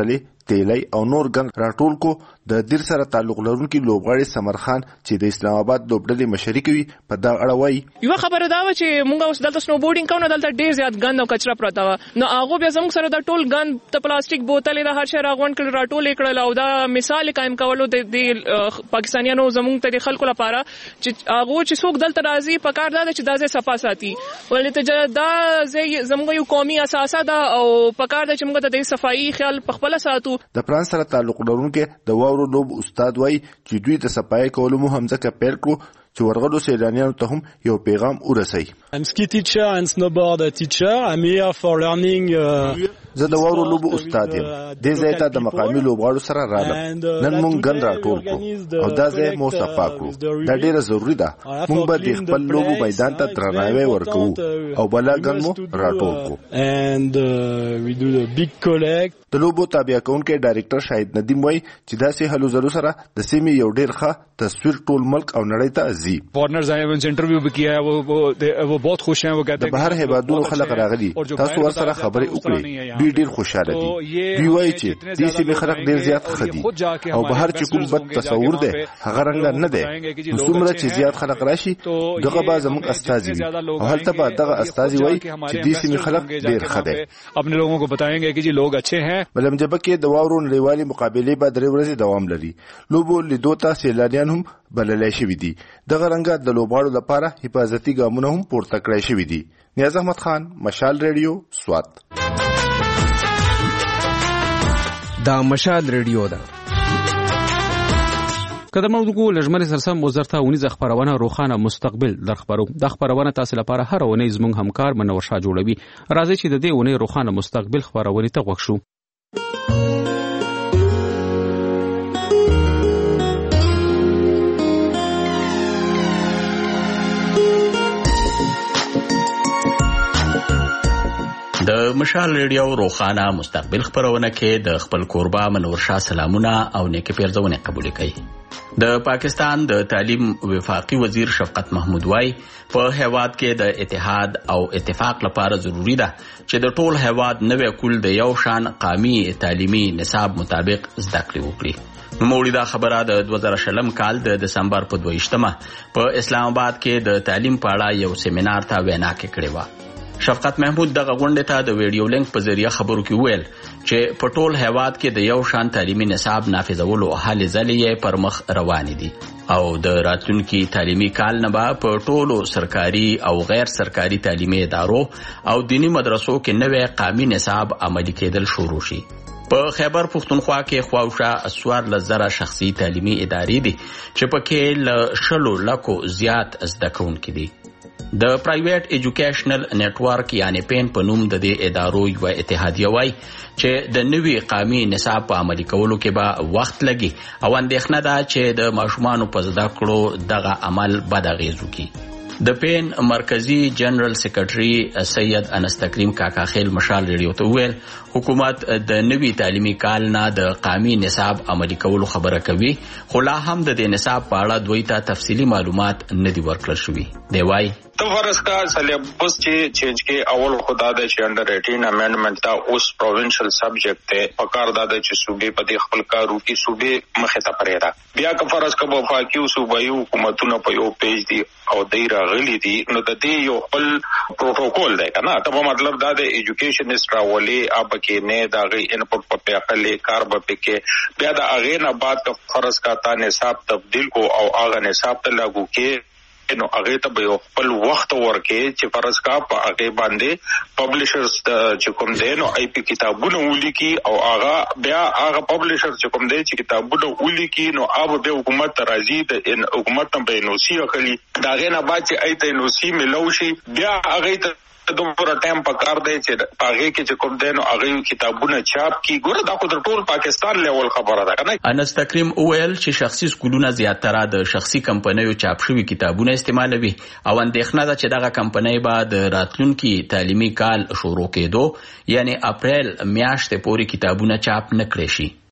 تیلی او نور ګن راټول کو. د دیر سره تعلق لرونکي لوبغاړي سمر خان چې د اسلام آباد لوبډلې مشري کوي په دا اړه وایي یو خبره دا و چې موږ اوس دلته سنو بورډینګ کوو، دلته ډیر زیات ګند او کچره پراته و، نو هغه بیا زموږ سره دا ټول ګند ته پلاستیک بوتلې د هر شي راغونډ کړل راټول کړل او دا مثال قائم کولو د پاکستانیانو زموږ ته د خلکو لپاره چې هغه چې څوک دلته راځي په کار دا چې دا ځای صفا ساتي، ولې ته دا ځای زموږ یو قومي اساسه ده او په کار دا چې موږ د صفایي خیال په خپل ساتو. د فرانس سره تعلق لرونکي د واورو لوب استاد وای چې دوی د صفایي کولو مو هم ځکه پیل کړو چې ورغلو سیلانیانو ته هم یو پیغام ورسوي. I'm ski teacher and snowboard teacher. I'm here for learning. زه د واورو لوبو استاد یم. دې ځای ته د مقامي لوبغاړو سره راغلم. نن مونږ ګند راټول کړو او دا ځای مو صفا کړو. دا ډیره ضروري ده. مونږ به د خپل لوبو میدان ته درناوی ورکوو او بلا ګند مو راټول کړو. And we do the big collect. د لوبو تابع کونکي ډایریکټر شاهد ندیم وای چې داسې هلو ځلو سره د سیمې یو ډیر ښه تصویر ټول ملک او نړۍ ته ځي. پارتنرز آئے ان سے انٹرویو بھی کیا ہے، وہ وہ بہت خوش ہیں، وہ کہتے ہیں د بهر هیوادونو خلک راغلي تاسو ور سره خبرې وکړي، دوی ډیر خوشاله دي. دوی وایي چې دې سیمې خلک ډیر زیات ښه دي او بهر چې کوم بد تصور ده هغه رنګ نه ده. څومره چې زیات خلک راشي دغه به زموږ استازي وي او هلته به دغه استازي وایي چې دې سیمې خلک ډیر ښه دي. اپنے لوگوں کو بتائیں گے کہ جی لوگ اچھے ہیں. بلمجبه کې د واورو نړیوالې مقابلې به درې ورځې دوام لري. لوبو لیدو ته سیلانیان هم بللی شوي دي. دغه رنګه د لوبغاړو لپاره حفاظتي ګامونه هم پورته کړی شوي دي. نیاز احمد خان، مشال ریډیو، سوات. دا مشال ریډیو ده. قدم ودغو لجمر سرسم وزارت ونیز خبرونه روخانه مستقبل در خبرو د خبرونه تاسو لپاره هر ونې زموږ همکار منور شاه جوړوي. راځي چې د دې ونې روخانه مستقبل خبرونه ته وښو. د مشال ریډیو روخانه مستقبل خبرونه کې د خپل کوربا منور شاه سلامونه او نیک پیرزونه قبول کړي. د پاکستان د تعلیم وفاقي وزیر شفقت محمود وای په هیواد کې د اتحاد او اتفاق لپاره ضروری ده چې د ټول هیواد نوې کول د یو شان قومي تعلیمي نصاب مطابق زده کړې وکړي. نوموړي دا خبره د دوه زره شلم کال د دسمبر په دویشتمه په اسلام آباد کې د تعلیم په اړه یو سیمینار ته وینا کې کړې و. شفقت محمود دغه غونډه ته د ویډیو لینک په ذریعہ خبرو کې ویل چې په ټول هیواد کې د یو شان تعلیمي نصاب نافذولو هلې ځلې پر مخ روان دي او د راتلونکي تعلیمي کال نه به په ټولو سرکاري او غیر سرکاري تعلیمي ادارو او دینی مدرسو کې نوې قومي نصاب عملي کېدل شروع شي. په خیبر پختونخوا کې خواوشا اسوار لزره شخصي تعلیمي ادارې دي چې پکې ل شلو لکو زیات زده کوونکي دي. د پرایویټ ایجوکیشنل نیټورک یعنی پین په نوم د دې ادارو یو اتحادیه وای چې د نوي قومي نصاب په عملي کولو کې به وخت لګي او اندېښنه ده چې د ماشومانو په زده کړو دغه عمل بد اغېز وکړي. د پین مرکزی جنرال سیکریټري سید انس تکریم کاکا خیل مشال ریډیو ته ویل حکومت د نوي تعلیمي کال نه د قومي نصاب عملي کولو خبره کوي، خو لا هم د دې نصاب په اړه دوی ته تفصیلي معلومات نه دي ورکړل شوي. دی وایي تو فرض کا سلیبس چې چینج کې اول خدا د چې انډر اٹھارہ امندمنت دا اوس پروینشل سبجیکټ ته پکار دا د چې صوبې په دې خپل کارو کې صوبې مخه ته پرې را بیا که فرض کا وفاقي صوبایي حکومتونو په یو پیج دي او دای راغلي دي نو د دې یو خپل پروتوکول دی کنه. ته په مطلب دا د ایجوکیشن استراولي اب کې نه دا غي انپوټ په پیاخلې کار به پکې بیا د اغه نه بعد فرض کا تا نصاب تبديل کو او اغه نصاب ته لاګو کې نو هغه ته به خپل وخت ورکې چې فرض کا په هغه باندې پبلشرز چې کوم دي نو آی پی کتابونه ولیکي او هغه بیا هغه پبلشر چې کوم دي چې کتابونه ولیکي نو هغه به حکومت راځي د حکومت نه به نو سی اخلي داغه نه بعد چې آی ته نو سی ملوشي بیا هغه ته دومره ټایم پکار دی چې هغه کې چې کوم دینو هغه کتابونه چاپ کی ګوره دا خو د ټول پاکستان لیول خبره ده کنه. انس تکریم ویل چې شخصي سکولونه زیاتره د شخصي کمپنیو چاپ شوی کتابونه استعمالوي او اندېښنه ده چې دغه کمپنۍ به د راتلونکي تعلیمي کال شروع کېدو یعنی اپریل میاشتې پورې کتابونه چاپ نه کړي شي.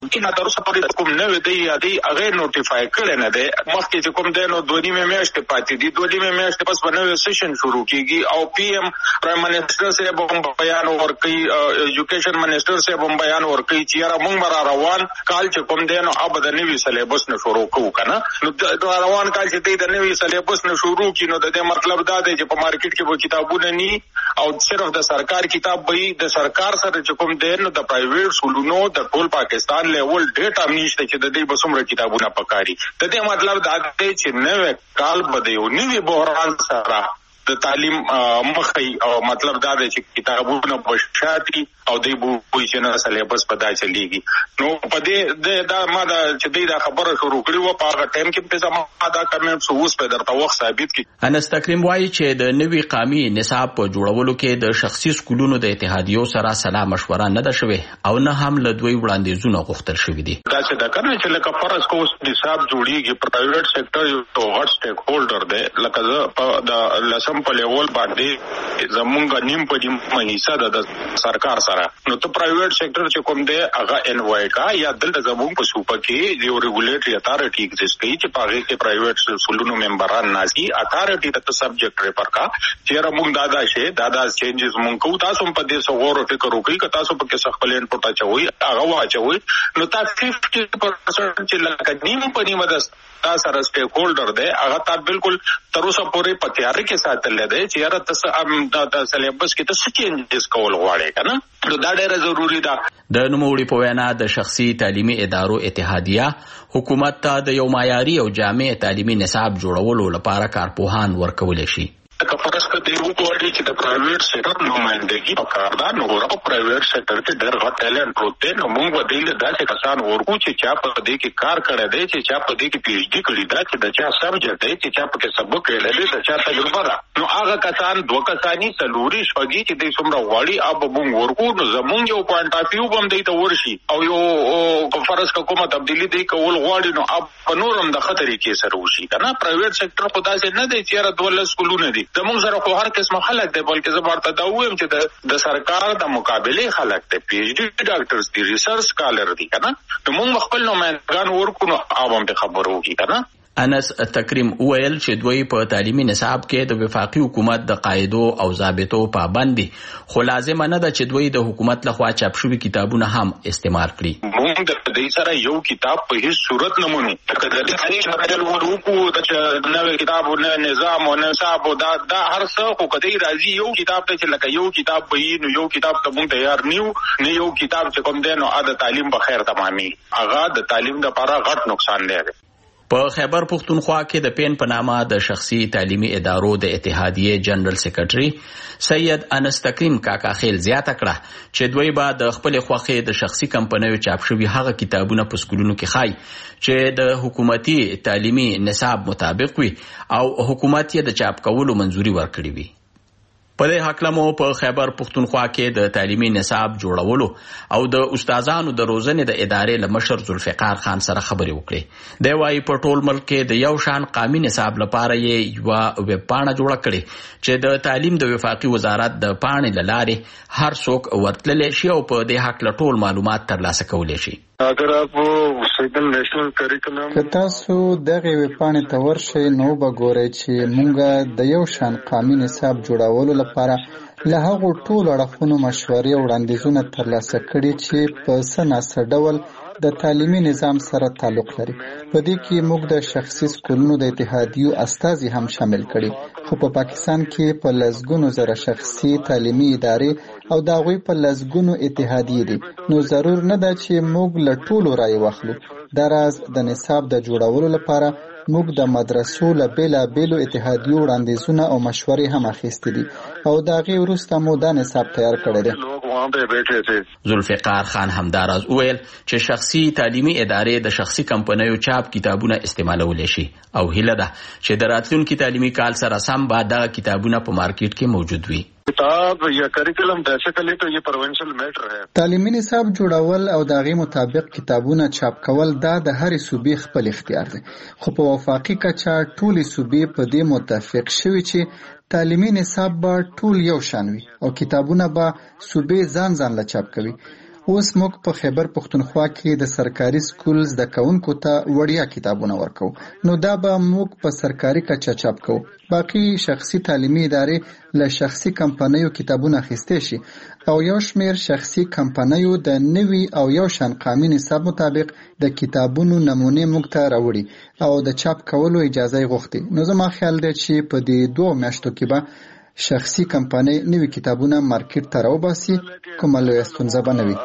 کله تر اوسه پورې کوم نه دی یادي هغه نوټیفای کړي نه دی. مخکې چې کوم دی نو دوه نیمه میاشتې پاتې دي. دوه نیمه میاشتې پس باندې سیشن شروع کیږي او پی ایم پرایم منسٹر صاحب هم بیان ورکړي, ایجوکیشن منسٹر صاحب هم بیان ورکړي چې را موږ را روان کال چې کوم دی نو اب د نوي سلیبس نه شروع کوو کنه. نو د روان کال چې د نوي سلیبس نه شروع کی نو د دې مطلب دا دی چې په مارکیټ کې به کتابونه ني او صرف د سرکار کتاب به د سرکار سره چې کوم دی نو د پرایویټ سکولونو د ټول پاکستان لیول ډیټا نشته چې د دې بسمره کتابونه پکاري. د دې مطلب دا دی چې نوې کال بده یو نوې بحران سره د تعلیم مخی او مطلب دا دی چې کتابونه بشاتی او د پوزیشن سلیبس په دا چلیږي. نو په دې دا ما دا چې دا خبره شروع کړې و په هغه ټایم کې په زموږ دا کمنټس اوس په درته وخت ثابت کی. انس تکریم وایي چې د نوي قامي نصاب په جوړولو کې د شخصي سکولونو د اتحادیو سره سلا مشوره نه ده شوې او نه هم له دوی وړاندیزونه غوښتل شوي دي. دا چې دا کنه چې لکه فرض کو نصاب جوړیږي پرایویټ سېکټر یو غټ سټیک هولډر دی لکه زه د لسم په لیول باندې زمونږ نیم په نیم حصہ ده د سرکار سره. نو ته پرایویټ سېکټر چې کوم دی هغه انوایټ کا یا دلته زمونږ په صوبه کې یو ریګولیټري اتارټي ایگزیسټ کوي چې په هغه کې پرایویټ سکولونو ممبران ناسي اتارټي د سبجیکټ ریپر کا چې موږ دادا شي دادا چینجز مونږ کو تاسو په دې سغور فکر وکړئ که تاسو په کې خپل انپوټ اچوي هغه واچوي نو تاسو پنځه پرسنټ چې لکه نیم په نیمه ده تاسو سره سټیک هولډر دی هغه تاسو بالکل تر اوسه پورې په تیاری کې ساتل دی چې یاره تاسو ام د سلیبس کې تاسو چینجز کول غواړئ کنه. نو دا ډیره ضروری ده. د نوموړي په وینا د شخصي تعلیمي ادارو اتحادیه حکومت ته د یو معیاري او جامع تعلیمي نصاب جوړولو لپاره کارپوهان ورکول شي. که فرض کړئ یو کوړی چې د پرایویټ سېکټر نمائندګي وکړه نو ورته پرایویټ سېکټر کې ډېر غټ ټیلنټ پروت دی. نو موږ ودیل داسې کسان ورکو چې چا په دې کې کار کړی دی چې چا په دې کې پی ایچ ډي کړی دا چې د چا سبجیکټ دی چې چا په کې سبق ویلی دی د چا تجربه ده. نو هغه کسان دوه کسانی څلوري شپږي چې دوی څومره غواړي اب موږ ورکو نو زمونږ یو پوینټ اف ویو هم دی ته ورشي او یو فرض که کومه تبدیلی دی کول غواړي نو اب په نور هم د خطرې کې سره وشي کنه. پرایویټ سېکټر خو داسې نه دی چې را دوه سکولونه دي زمونږ سره خو هر قسم خلک دی بلکې زه ورته دا وایم چې د سرکار د مقابله خلک دی پی ایچ ډي ډاکټرز دي ریسرچ سکالر دي کنه. نو موږ خپل نمائندګان ورکو نو عوام به خبرو کی کنه. انس تکریم ویل چې دوی په تعلیمي نصاب کې د وفاقي حکومت د قاعدو او ضابطو پابند دي خو لازم نه ده چې دوی د حکومت لخوا چاپ شوي کتابونه هم استعمال کړي. موږ د دې سره یو کتاب په هیڅ صورت نه مونږ تر دې چې بدل ورکو د نوې کتاب او نظام او نصاب دا دا هر څه خو کدی راځي یو کتاب ته چې لکه یو کتاب به نو یو کتاب ته مونږ تیار نیو نه یو کتاب چې کوم دی نو اده تعلیم په خیر تمامي هغه د تعلیم لپاره غټ نقصان دی. په خیبر پختونخوا کې د پین په نامه د شخصي تعلیمي ادارو د اتحادیې جنرال سیکریټري سید انس تکریم کاکا خیل زیاته کړه چې دوی به د خپل خوښې د شخصي کمپنیو چاپ شوي هغه کتابونه په سکولونو کې خای چې د حکومتي تعلیمي نصاب مطابق وي او حکومت یې د چاپ کولو منځوري ورکړي وي. په دې حق لمو په خیبر پختونخوا کې د تعلیمي نصاب جوړولو او د استادانو د روزنې د ادارې له مشر ذوالفقار خان سره خبرې وکړې. دی وايي په ټول ملک کې د یو شان قامي نصاب لپاره یې یوه ویب پاڼه جوړه کړې چې د تعلیم د وفاقي وزارت د پاڼې له لارې هر څوک ورتللی شي او په دې حق له ټول معلومات ترلاسه کولی شي. اگر آپ سیدل نیشنل کریکولم که تاسو دغه ویبپاڼې ته ورشئ نو به ګورئ چې موږ د یو شان قامي نصاب جوړولو لپاره له هغو ټولو اړخونو مشورې او وړاندیزونه ترلاسه کړي چې په څه ناڅه ډول د تعلیمي نظام سره تعلق لري. په دې کې موږ د شخصي سکولونو د اتحادیو استازي هم شامل کړي خو په پاکستان کې په لسګونو زره شخصي تعلیمي ادارې او د هغوی په لسګونو اتحادیې دي نو ضرور نه ده چې موږ له ټولو رایې واخلو. دا راز د نصاب د جوړولو لپاره موږ د مدرسو له بېلابېلو اتحادیو وړاندیزونه او مشورې هم اخیستې دي او د هغې وروسته مو دا نصاب تیار کړی دی. ذوالفقار خان همداراز وویل چې شخصي تعلیمي ادارې د شخصي کمپنیو چاپ کتابونه استعمالولی شي او هیله ده چې د راتلونکي تعلیمي کال سره سم به دغه کتابونه په مارکیټ کې موجود وي. کتاب یا کریکولم بیسیکلی تو یہ پروینشل میټر ہے. تعلیمي نصاب جوړول او د هغې مطابق کتابونه چاپ کول دا د هرې صوبې خپل اختیار دی خو په وفاقي کچه ټولې صوبې په دې متفق شوي چې تعلیمي نصاب به ټول یو شان وي او کتابونه به صوبې ځان ځان له چاپ کوي اوس موږ په خیبر پښتونخوا کې د سرکاري سکول زده کوونکو ته وړیا کتابونه ورکو، نو دا به موږ په سرکاري کچه چاپ کوو. باقي شخصي تعلیمي ادارې له شخصي کمپنیو کتابونه اخیستې شي او یو شمېر شخصي کمپنیو د نوي او یو شان قانوني نصاب مطابق د کتابونو نمونې موږ ته راوړي او د چاپ کولو اجازه یې غوښتې. نو زما خیال دی چې په دې دوه میاشتو کې به شخصی کمپنی نوی کتابونه مارکیٹ ته راوباسي، کومه لویه ستونزه به نه وي.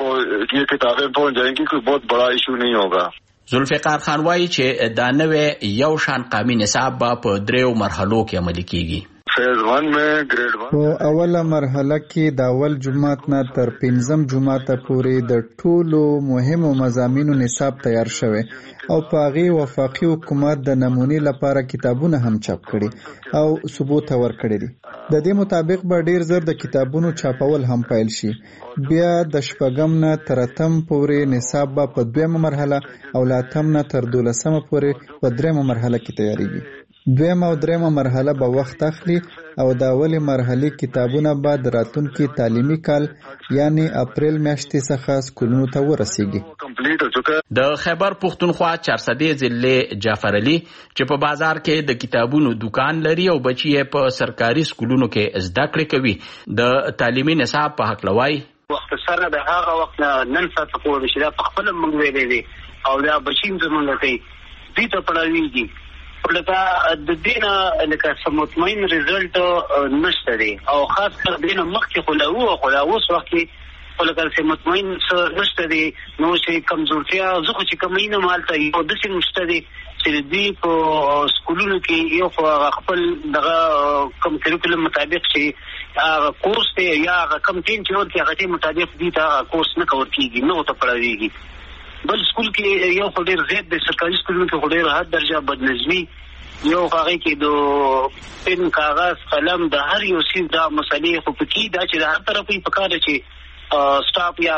یہ کتابیں پہنچ جائیں گی، کوئی بہت بڑا ایشو نہیں ہوگا. ذوالفقار خان وایي چې دا نوې یو شان قامي نصاب به په دریو مرحلو کې عملي کیږي. فیز ون میں گریڈ ون په اوله مرحله کې د اول جماعت نه تر پنځم جماعت پورې د ټولو مهمو مضامینو نصاب تیار شوی او په هغې وفاقي حکومت د نمونې لپاره کتابونه هم چاپ کړي او ثبوت ورکړي دي. د دې مطابق به ډیر زر د کتابونو چاپول هم پیل شي. بیا د شپږم نه تر اتم پورې نصاب به په دویمه مرحله او له اتم نه تر دولسمه پورې په دریمه مرحله کې تیاریږي. دویمه او دریمه مرحله به وخت اخلي او د اولې مرحلې کتابونه به د راتلونکي تعلیمي کال یعنی اپریل میاشتې څخه سکولونو ته ورسیږي. د خیبر پښتونخوا چارسدې ضلع جعفر علي چې په بازار کې د کتابونو دکان لري او بچي په سرکاري سکولونو کې زده کړې کوي، د تعلیمي نصاب په حق لوي. وخت سره د هغه وخت نن سات په ور شي دا په خپل منګ ویلې دي او دا بچیم زمونږ کوي دې ته پړاویږي. لکه د دینه لکه سم مطمئن ریزلټ نشته دی او خاص کر دینه مخکې خو له وو خو له اوس وخت کې خو لکه سم مطمئن نشته دی. نو چې کمزورتیا زه خو چې کمینه مالته یو داسې نشته دی چې دې په سکولونو کې یو خو خپل دغه کم کریکولم مطابق چې هغه کورس دی یا هغه کم ټیم چې ورته هغه ټیم مطابق دي ته کورس نه کور کیږي، نو ته پړاویږي. بل سکول کې یو خو ډیر زیات د سرکاري سکولونو کې خو ډیر حد درجه بدنظمي، یو هغه کې د پن کاغذ قلم د هر یو سیز دا مسلې خو پکې دا چې د هر طرفې په کار چې سټاپ یا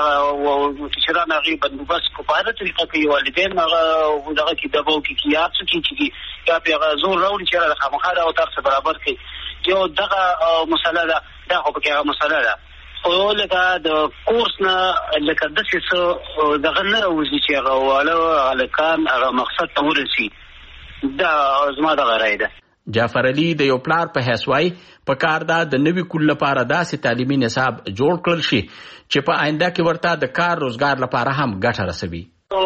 ټیچران هغه بندوبست کو په هره طریقه کې والدین هغه دغه کې دباو کې کیات څه کې یا په غزور راوړي چې د خامخا او تر څه برابر کې یو دغه مسله ده. دا خو پکې هغه مسله ده او لکه د کورس نه لکه داسې څه دغه نه راوځي چې هغه واله هلکان هغه مقصد ته ورسي. دا زما دغه رای ده. جعفر علي د یو پلار په حیث وایي په کار دا د نوي کول لپاره داسې تعلیمي نصاب جوړ کړل شي چې په آینده کې ورته د کار روزګار لپاره هم ګټه رسوي.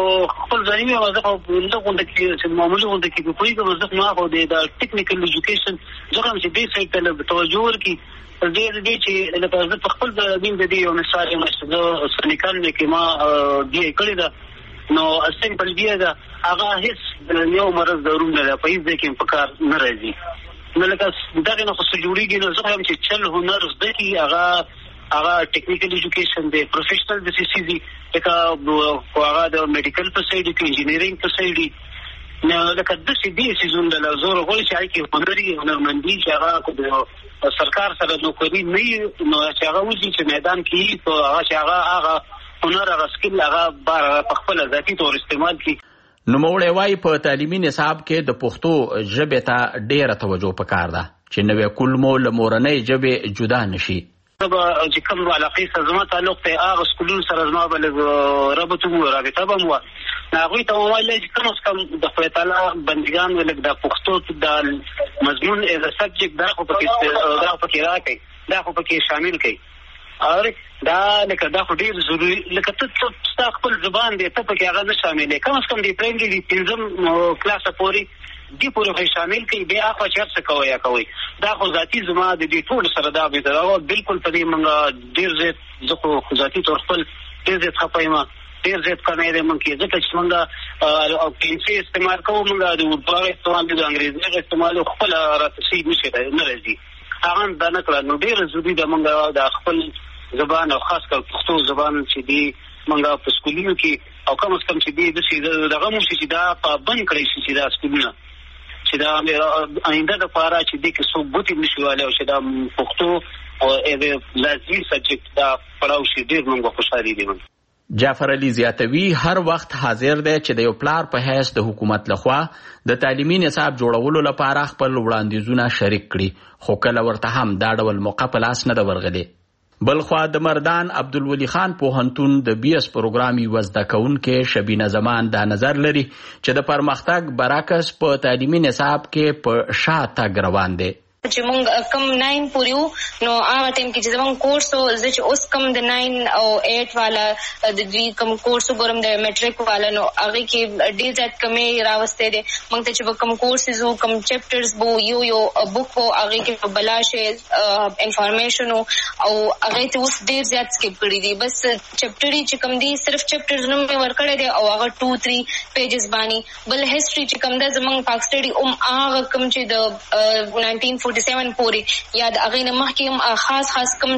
خپل ځاني وظیفه په دغه غونډه کې چې معمولی غونډه کې په کومه وظیفه ما خو د ټیکنیکل ایجوکیشن ځکه چې دې سایت ته توجه ورکړي دې دې چې لکه په خپل د دین د دې یو مثال یو مشهور سنیکان کې ما دی کړی دا نو سمپل دی دا هغه هیڅ یو مرز ضروري نه په دې کې په کار نه راځي. نو لکه دغه نو خو جوړیږي نو زه هم چې چل هنر زده کی هغه هغه ټیکنیکل ایجوکیشن دی پروفیشنل د سی سی دی لکه هغه د میډیکل په سایډ کې انجینیرینګ په سایډ دی. نو لکه د سی دی سیزون د لزور غوړي چې هغه کې هنري هنرمندي چې هغه کو سرکار سره نوکری نه نو چې هغه وځي چې میدان کې په هغه چې هغه هغه هنر هغه سکل هغه بار په خپل ذاتي تور استعمال کړي. نو موړې وايي په تعلیمي نصاب کې د پښتو ژبې ته ډېره توجه پکار ده چې نوې کلمو له مورنۍ ژبې جدا نشي. چې کوم علاقې سره زما تعلق ته هغه سکولونو سره زما بل رابطه مو رابطه به مو هغه ته وایي چې کوم څه د خدای تعالی بندګان ولګ د پښتو د مضمون از سبجیکټ دا خو پکې دا پکې راکې دا خو پکې شامل کړي او دا لکه دا خو ډیر ضروري لکه ته څه خپل زبان دی ته پکې هغه نه شاملې کوم څه د پرایمري پنځم کلاس پورې دی پورې خو شامل کړي بیا خو چرڅ کوي یا کوي دا خو ذاتی زما د دې ټول سره دا به دا بالکل په دې منګه ډیر زیات زه خو ذاتی تور خپل ډیر زیات خپایما ډیر زیات کنه دې مونږ کې ځکه چې مونږ او کینسي استعمال کوو مونږ د اردو استعمال د انګریزي استعمال خپل راځي نشي نه راځي هغه دا نه کړو نو ډیر ضروري ده مونږ د خپل زبان او خاص کر پښتو زبان چې دی مونږ په سکولونو کې او کوم څه چې دی د څه دغه مو چې دا په بند کړی شي چې دا سکولونه چې دا آینده د پاره چې د کې ثبوت نشواله او چې دا پښتو او د لازمي سبجیکټ دا پړاو شي ډیر موږ خوشحالي دي. جعفر علي زیاتوي هر وخت حاضر دی چې د یو پلار په حیث د حکومت لخوا د تعلیمي نصاب جوړولو لپاره خپل وړاندیزونه شریک کړي خو کله ورته هم دا ډول موقع په لاس نه ده ورغلې. بلخوا د مردان عبدالولي خان پوهنتون د بي اس پروګرام یو زده کوونکې شبینه زمان دا نظر لري چې د پرمختګ برعکس په تعلیمي نصاب کې په شا تګ روان دی. چې مونږ کم ناین پورې وو نو هغه ټایم کې چې زمونږ کورس و زه چې اوس کم د ناین او ایټ والا د دوی کم کورس وګورم د میټریک والا نو هغې کې ډېر زیات کمې راوستی دی. مونږ ته چې به کم کورسز وو کم چپټرز به یو یو بک و هغې کې به بلا شی انفارمیشن و او هغې ته اوس ډېر زیات سکیپ کړي دي. بس چپټر چې کم دی صرف چپټرز نوم مې ورکړی دی او هغه ټو تھری پیجز باندې. بل هسټري چې کم ده زمونږ پاک سټډي هم هغه کم چې د ناینټین فورټي سیون پورې یا د هغې نه مخکې هم خاص خاص کم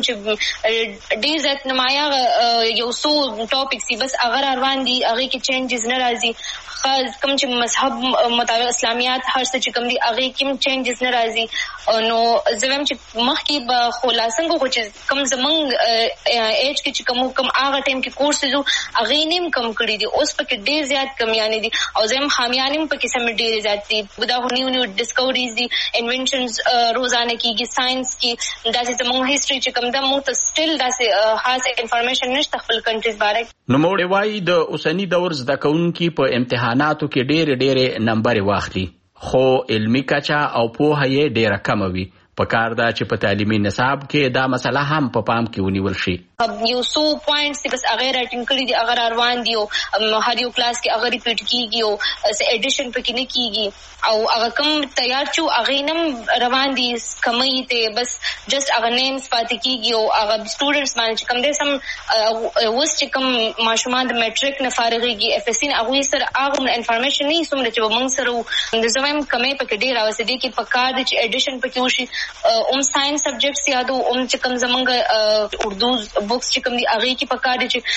چې ډېر زیات نمایه یو څو ټاپکس دي بس هغه را روان دي. هغې کې چینجز نه راځي. کم چې مذهب مطابق اسلامیات هر څه چې کم دي هغې کې هم چینجز نه راځي. نو زه وایم چې مخکې به خو لا څنګه خو چې کم زمونږ ایج کې چې کم کم هغه ټایم کې کورسز وو هغې نه هم کم کړي دي. اوس پکې ډېر زیات کمیانې دي او زه هم خامیانې هم پکې سمې ډېرې زیات دي. دا خو نیو نیو ډسکوریز دي انوینشنز روزانه کېږي ساینس کې. داسې زمونږ هسټري چې کم ده موږ ته سټل داسې خاص انفارمیشن نشته خپل کنټریز باره. نوموړی وایي د اوسني دور زده کوونکي په امتحاناتو کې ډېرې ډېرې نمبرې واخلي خو علمي کچه او پوهه یې ډېره کمه وي. پکار ده چې په تعلیمي نصاب کې دا مسله هم په پام کې ونیول شي. یو څو پوینټس دي بس هغه راټینګ کړي دي هغه روان دي او هر یو کلاس کې هغه ریپیټ کیږي او ایډیشن پکې نه کیږي او هغه کوم تیار شو هغه نم روان دي کمې ته بس جست هغه نیمز پاتې کیږي او هغه سټوډنټس باندې کوم دې سم وس چې کوم ماشومان د میټریک نه فارغيږي اف اس ان هغه سره هغه انفارمیشن نه سمره چې موږ سره د زموږ کمې پکې ډیر اوسه دي کې پکار دي چې ایډیشن پکې وشي. اوم ساينس سبجیکټس یادو اوم چې کوم زمونږ اردو بوکس چې کوم دي هغې کې پکار دي چې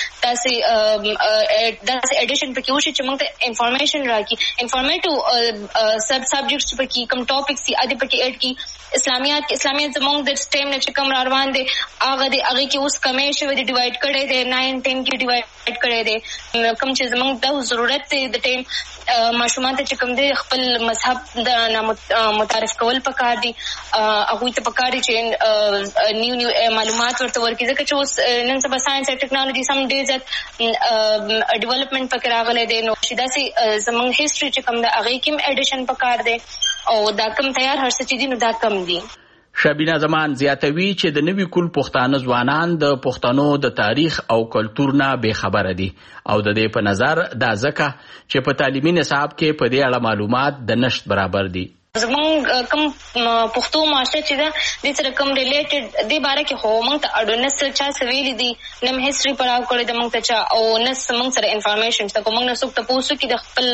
داسې داسې ایډیشن پکې وشي چې موږ ته انفارمیشن راکړي. انفارمیټیو سب سبجیکټس پکې کوم ټاپکس دي هغې پکې ایډ کړي. اسلامیات اسلامیات زمونږ د ټایم نه چې کوم را روان دی هغه دی هغې کې اوس کمې شوی دی ډیوایډ کړی دی ناین ټین کې ډیوایډ کړی دی. کوم چې زمونږ د ضرورت دی د ټایم ماشومان ته چې کوم دی خپل مذهب د متعارف کول پکار دي هغوی ته پکار دي چې نیو نیو معلومات ورته ورکړي ځکه چې اوس نن سبا ساینس او ټیکنالوژي سم ډېر زیات ډیولپمنټ پکې راغلی دی. نو چې داسې زموږ هسټري چې کوم ده هغې کې هم ایډیشن پکار دی او دا کم تیار هر څه چې دي نو دا کم دي. شبینه زمان زیاتوي چې د نوي کول پښتانه ځوانان د پښتنو د تاریخ او کلتور نه بې خبره دي او د دې په نظر دا ځکه چې په تعلیمي نصاب کې په دې اړه معلومات د نشت برابر دي. زمونږ کوم پښتو معاشره چې ده دې سره کوم ریلیټډ دې باره کې خو موږ ته اډو نه څه چا څه ویلي دي نه م هسټري پړاو کړی ده موږ ته چا او نه موږ سره انفارمیشن شته. که موږ نه څوک تپوس وکړي د خپل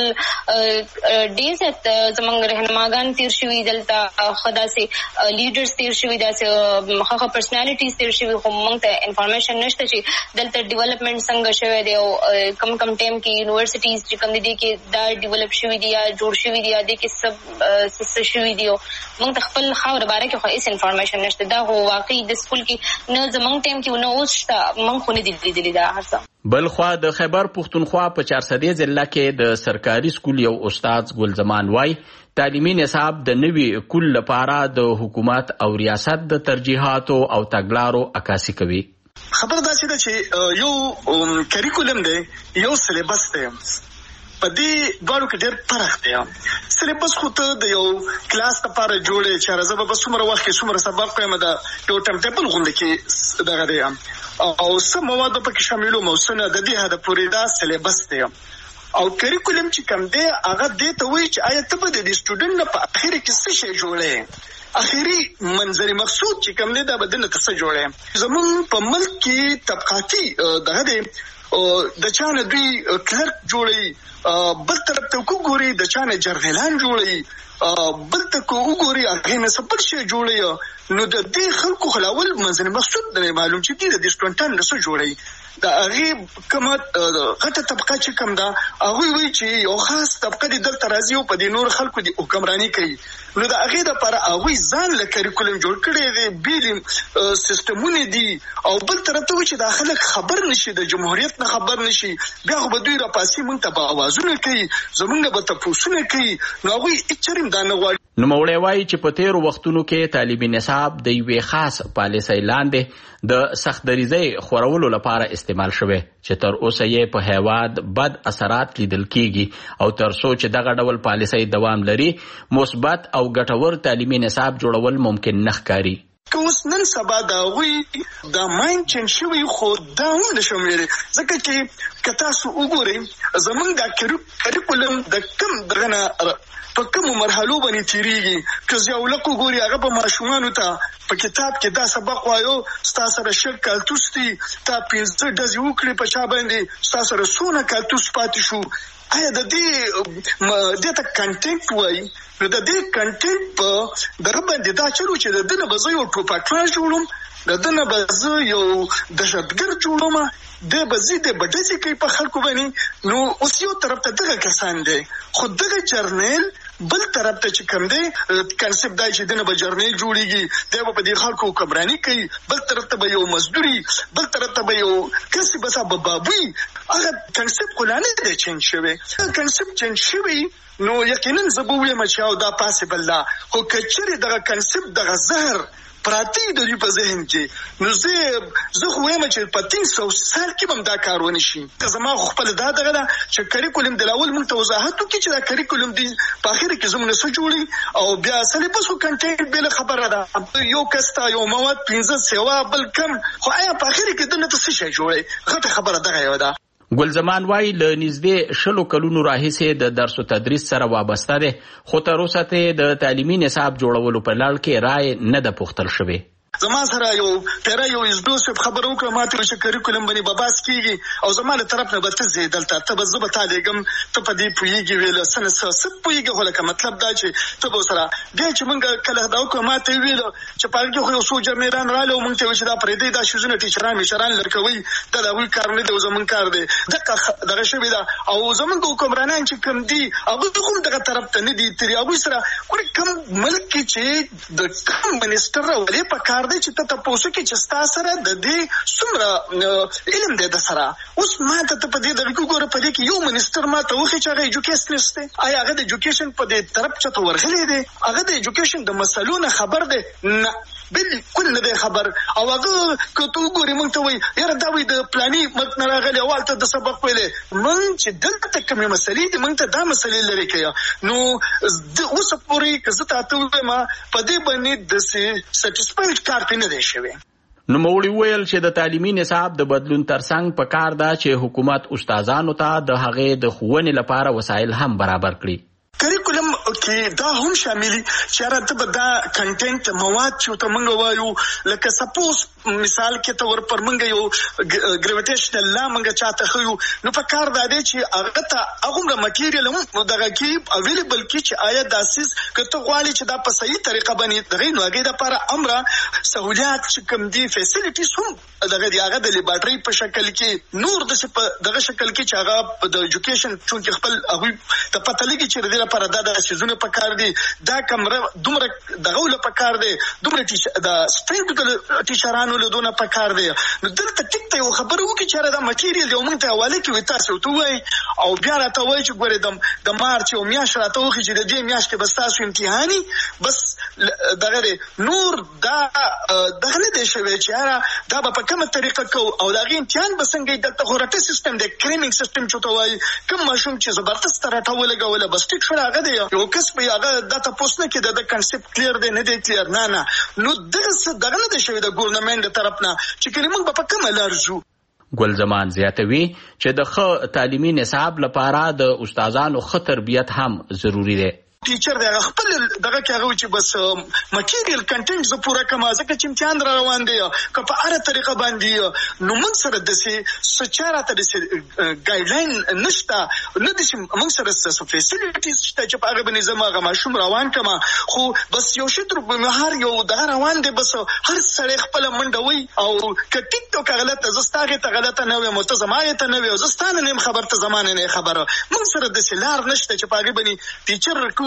ډېر زیات زموږ رهنماګان تېر شوي دلته ښه داسې لیډرز تېر شوي داسې ښه ښه پرسنالټیز تېر شوي خو موږ ته انفارمیشن نشته چې دلته ډیولپمنټ څنګه شوی دی او کم کم ټایم کې یونیورسټیز چې کوم دي دې کې دا ډیولپ شوي دي یا جوړ شوي دي یا دې کې سب څه شوي دي او موږ ته خپل خاوره باره کې خو هېڅ انفارمیشن نشته. دا خو واقعي د سکول کې نه زموږ ټایم کې نه اوس شته موږ خو نه دي لیدلي دا هر څه. بلخوا د خیبر پښتونخوا په چارسدې ضلع کې د سرکاري سکول یو استاد ګل زمان وای تعلیمي نصاب د نوي کول لپاره د حکومت او ریاست د ترجیحاتو او تګلارو عکاسي کوي. خبر دا چې چې یو کریکولم دی یو سلیبس دی په دې دواړو کې ډېر فرق دی. سلیبس خو ته د یو کلاس لپاره جوړې چې راځه به څومره وخت کې څومره سبق کوم د یو ټایم ټیبل غونډه کې دغه دی او څه مواد پکې شاملو موسنه د دې هدا پورې دا سلیبس دی او کریکولم چې کوم دی هغه دې ته وایي چې آیا ته به د سټوډنټ په اخر کې څه شی جوړې اخیری منظر مقصود چې کوم دی دا بدل ته څه جوړې. زمون په ملک کې طبقاتي دغه دی د چانه دوی کلرک جوړي بل طرف ته وګوري د چانه جرنیلان جوړي بل ته وګوري هغه نه سپل شي جوړي نو د دې خلکو خلاول منځنی مقصود د معلوم چې دي د سټوډنټان له څه جوړي د هغه کومه غټه طبقه چې کوم دا هغه وی چې یو خاص طبقه د دلته راځي او په دې نور خلکو د حکمرانی کوي نو د هغه لپاره هغه ځان له کریکولم جوړ کړي دي بیل سیستمونه دي او بل طرف ته چې د خلک خبر نشي د جمهوریت نه خبر نشي بیا خو به دوی را پاسي مونږ ته به اوازونه کوي زمونږ به تاسو کوي نو هغه اچریم دا نه غواړي. نوموړی وایي چې په تیرو وختونو کې تعلیمي نصاب د یوې خاص پالیسۍ لاندې د سخت دریځۍ خورولو لپاره استعمال شوی چې تر اوسه یې په هیواد بد اثرات لیدل کیږي او تر څو چې دغه ډول پالیسۍ دوام لري مثبت او ګټور تعلیمي نصاب جوړول ممکن نه ښکاري. که اوس نن سبا د هغوی د مایند چینج شوی خو دا هم نشم ویلی ځکه چې که تاسو وګورئ زمونږ دا کریکولم د کم دغه نه په کومو مرحلو باندې تیریږي که ضیاءالحق وګوري هغه به ماشومانو ته په کتاب کې دا سبق وایو ستا سره شل کالتوس دي تا پنځه ډزې وکړې په چا باندې ستا سره څونه کالتوس پاتې شو. آیا د دې دې ته کنټینټ وایي نو د دې کنټینټ په دغه باندې دا چلو چې د ده نه به زه یو ټوپکراش جوړم د ده نه به زه یو دهشتګرد جوړم دی به ځي دی به ډزې کوي په خلکو باندې. نو اوس یو طرف ته دغه کسان دی خو دغه جرنیل بل طرف ته چې کوم دی کنسپټ دی چې دنه به جرنیل جوړیږي دی به په دې خلکو حکمراني کوي بل طرف ته به یو مزدوري بل طرف ته به یو کسي بسا به بابوي. هغه کنسپټ خو لا نه دی چینج شوی. کنسپټ چینج شوی نو یقینا زه به ویم چې او دا پاسبل ده خو که چېرې دغه کنسپټ دغه زهر پراتی د دوی په ذهن کې نو زه زه خو وایم چې په تین سو سال کې به هم دا کار ونه شي. زما خو خپله دا دغه ده چې کریکولم د لاول موږ ته وضاحت وکړي چې دا کریکولم دی په اخر کې زموږ نه څه جوړي او بیا سلیبس خو کنټینټ بېله خبره ده یو کس ته یو مواد پنځه سوه بل کم خو آیا په اخر کې دلته څه شی جوړی غټه خبره دغه یو ده. ګلزمان وایي له نږدې شلو کلونو راهیسې د درس و تدریس سره وابسته دی خو تر اوسه ته د تعلیمي نصاب جوړولو په لړ کې رای نه ده پوښتل شوې. زما سره یو پیره یو ازدو صاحب خبره وکړه ما ته چې کریکولم باندې به بحث کېږي او زما له طرف نه به ته ځې دلته ته به زه به تا لېږم ته په دې پوهېږي ویله څه نه څه څه پوهېږي خو لکه مطلب دا چې ته به سره بیا چې موږ کله دا وکړه ما ته یې ویله چې په هغې کې خو یو څو جرنیران راغله او موږ ته یې ویل چې دا پرېږدئ دا شیزونه ټیچران میچران لر کوئ دا د هغوی کار نه دی او زموږ کار دی دقه دغه شوې ده. او زموږ حکمرانان چې کوم دي هغوی هم دغه طرف ته نه دي تللي هغوی سره ګورې کوم ملک کې چې د کوم منسټر راولې په کار دی چې ته تپوس کې چې ستا سره د دې څومره علم دی د سره. اوس ما ته ته په دې دغه کې ګوره په دې کې یو منسټر ما ته وښیي چې هغه ایجوکیشنسټ دی. آیا هغه د ایجوکیشن په دې طرف چېرته ورغلی دی هغه د ایجوکیشن د مسلو نه خبر دی نه بالکل نه دی خبر. او هغه که ته وګورې موږ ته وایي یاره دا وایي د پلاني ملک نه راغلی او هلته د سبق ویلی موږ چې دلته کومې مسلې دي موږ ته دا مسلې لرې کوي. نو اوسه پورې که زه تاته ووایم په دې باندې داسې سټسفاید کار پرې نه دی شوی. نوموړي وویل چې د تعلیمي نصاب د بدلون ترڅنګ په کار ده چې حکومت استادانو ته د هغې د ښوونې لپاره وسایل هم برابر کړي. کریکولم کې دا هم شاملي چې هره ته به دا کنټینټ مواد چې ورته موږ وایو لکه سپوز مثال کې ته ور پر موږ یو ګریویټیشنل لا موږ چاته ښیو نو په کار دا دی چې هغه ته هغومره مټیریل هم دغه کې اویلیبل کړي چې آیا دا څیز که ته غواړې چې دا په صحیح طریقه باندې دغې نو هغې دپاره امره سهولیات چې کوم دي فیسیلیټیز هم دغه دي هغه د لیبارټرۍ په شکل کې نور داسې په دغه شکل کې چې هغه د ایجوکیشن چونکې خپل هغوی ته پته لګي چې د دې لپاره دا د سیزونه په کار دي دا کمره دومره دغه له په کار دی دومره د سټریټ ټیچرانو له دونه په کار دی. نو دلته ټیک ته یو خبره وکړي چې دا مټیریل دی او موږ ته حواله کړي تاسو ته وایي او بیا راته وایي چې ګورې د مارچ یو میاشت راته وښیي چې د دې میاشت کې به ستاسو امتحاني بس دغه دی نور دا دغه نه دی شوی چې یاره دا به په کومه طریقه کوو او د هغې امتحان به څنګه دلته خو رټه سیستم دی کریمینګ سیستم چې ورته وایي کوم ماشوم چې زبردسته راټه ولګوله بس ټیک شوله هغه دی یو کس به هغه دا تپوس نه کړي د کنسپټ کلیر دی نه دی کلیر نه نه نو دغه څه دغه نه دی شوی د ګورنمنټ د طرف نه چې کله موږ به په کومه لار ځو. ګلزمان زیاتوي چې د ښه تعلیمي نصاب لپاره د استادانو ښه تربیت هم ضروری دی. ټیچر دی هغه خپل دغه کې هغه چې بس مټیریل کنټینټ زه پوره کړم ځکه چې امتحان را روان دی که په هره طریقه باندې نو موږ سره داسې څه چاره ته داسې ګایډلاین نشته نه داسې موږ سره څه فیسیلیټیز شته چې په هغه باندې زه هغه ماشوم روان کړم خو بس یو شی تر مهار یو دغه روان دی بس هر سړی خپله منډه وي او که ټیک ټوک غلطه زه ستا هغې ته غلطه نه ویم او ته زما هغې ته نه وې او زه ستا نه نه یم خبر ته زما نه نه یې خبره موږ سره داسې لار نشته چې په هغې باندې ټیچر کوي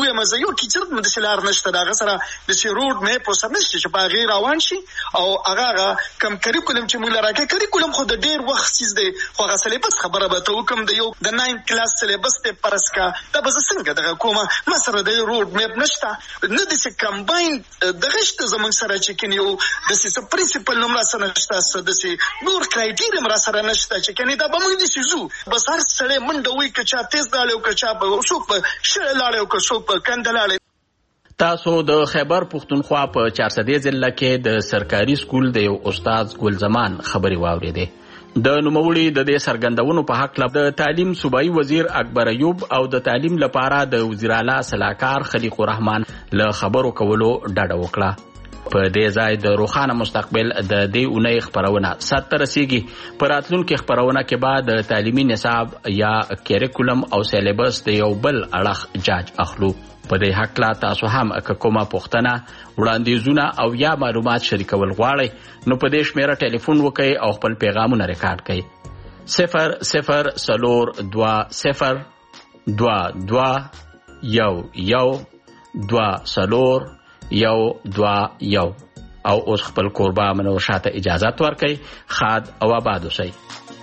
وایم زه یو ټیچر د سلار نشته دا سره د سی روډ مې په سر نشته چې په غیر روان شي او هغه کم کریکولم چې موږ راکې کریکولم خو د ډیر وخت سیز دی خو هغه سلیبس خبره به ته وکم د یو د ناین کلاس سلیبس ته پرسکا دا به څنګه دغه کومه ما سره د روډ مې نشته نه د سی کمباین د غشت زمون سره چې کین یو د سی پرنسپل نوم را سره نشته د سی نور کرایټیریم را سره نشته چې کني دا به موږ دي سيزو بس هر سړی منډه وي کچا تیز داله او کچا په څوک په شړ لاله او څوک په کندلاله. تاسو د خیبر پختونخوا په چارسدې ضلع کې د سرکاري سکول د یو استاد ګل زمان خبري واورېده. د نوموړي د دې سرګندونو په حق د تعلیم صوبایي وزیر اکبر ایوب او د تعلیم لپاره د وزیر اعلی صلاحکار خلیق الرحمن له خبرو کولو ډډه وکړه. په دې ځای د روښانه مستقبل د دې اونۍ خبرونه سات رسیږي. پر راتلونکي خبرونه کې بعد د تعلیمي نصاب یا کریکولم او سلیبس د یو بل اړخ جاج اخلو. په دې حق لا تاسو هم کومه پوښتنه وړاندیزونه او یا معلومات شریکول غواړئ نو په دې شمیره ټلیفون وکړئ او خپل پیغامونه ریکارډ کړئ. صفر صفر سلور دوا صفر دوا دوا یو یو دوا سلور یو دوا یو او اوس خپل کوربه منور شاته اجازه ورکړئ. خاد او آباد اوسئ.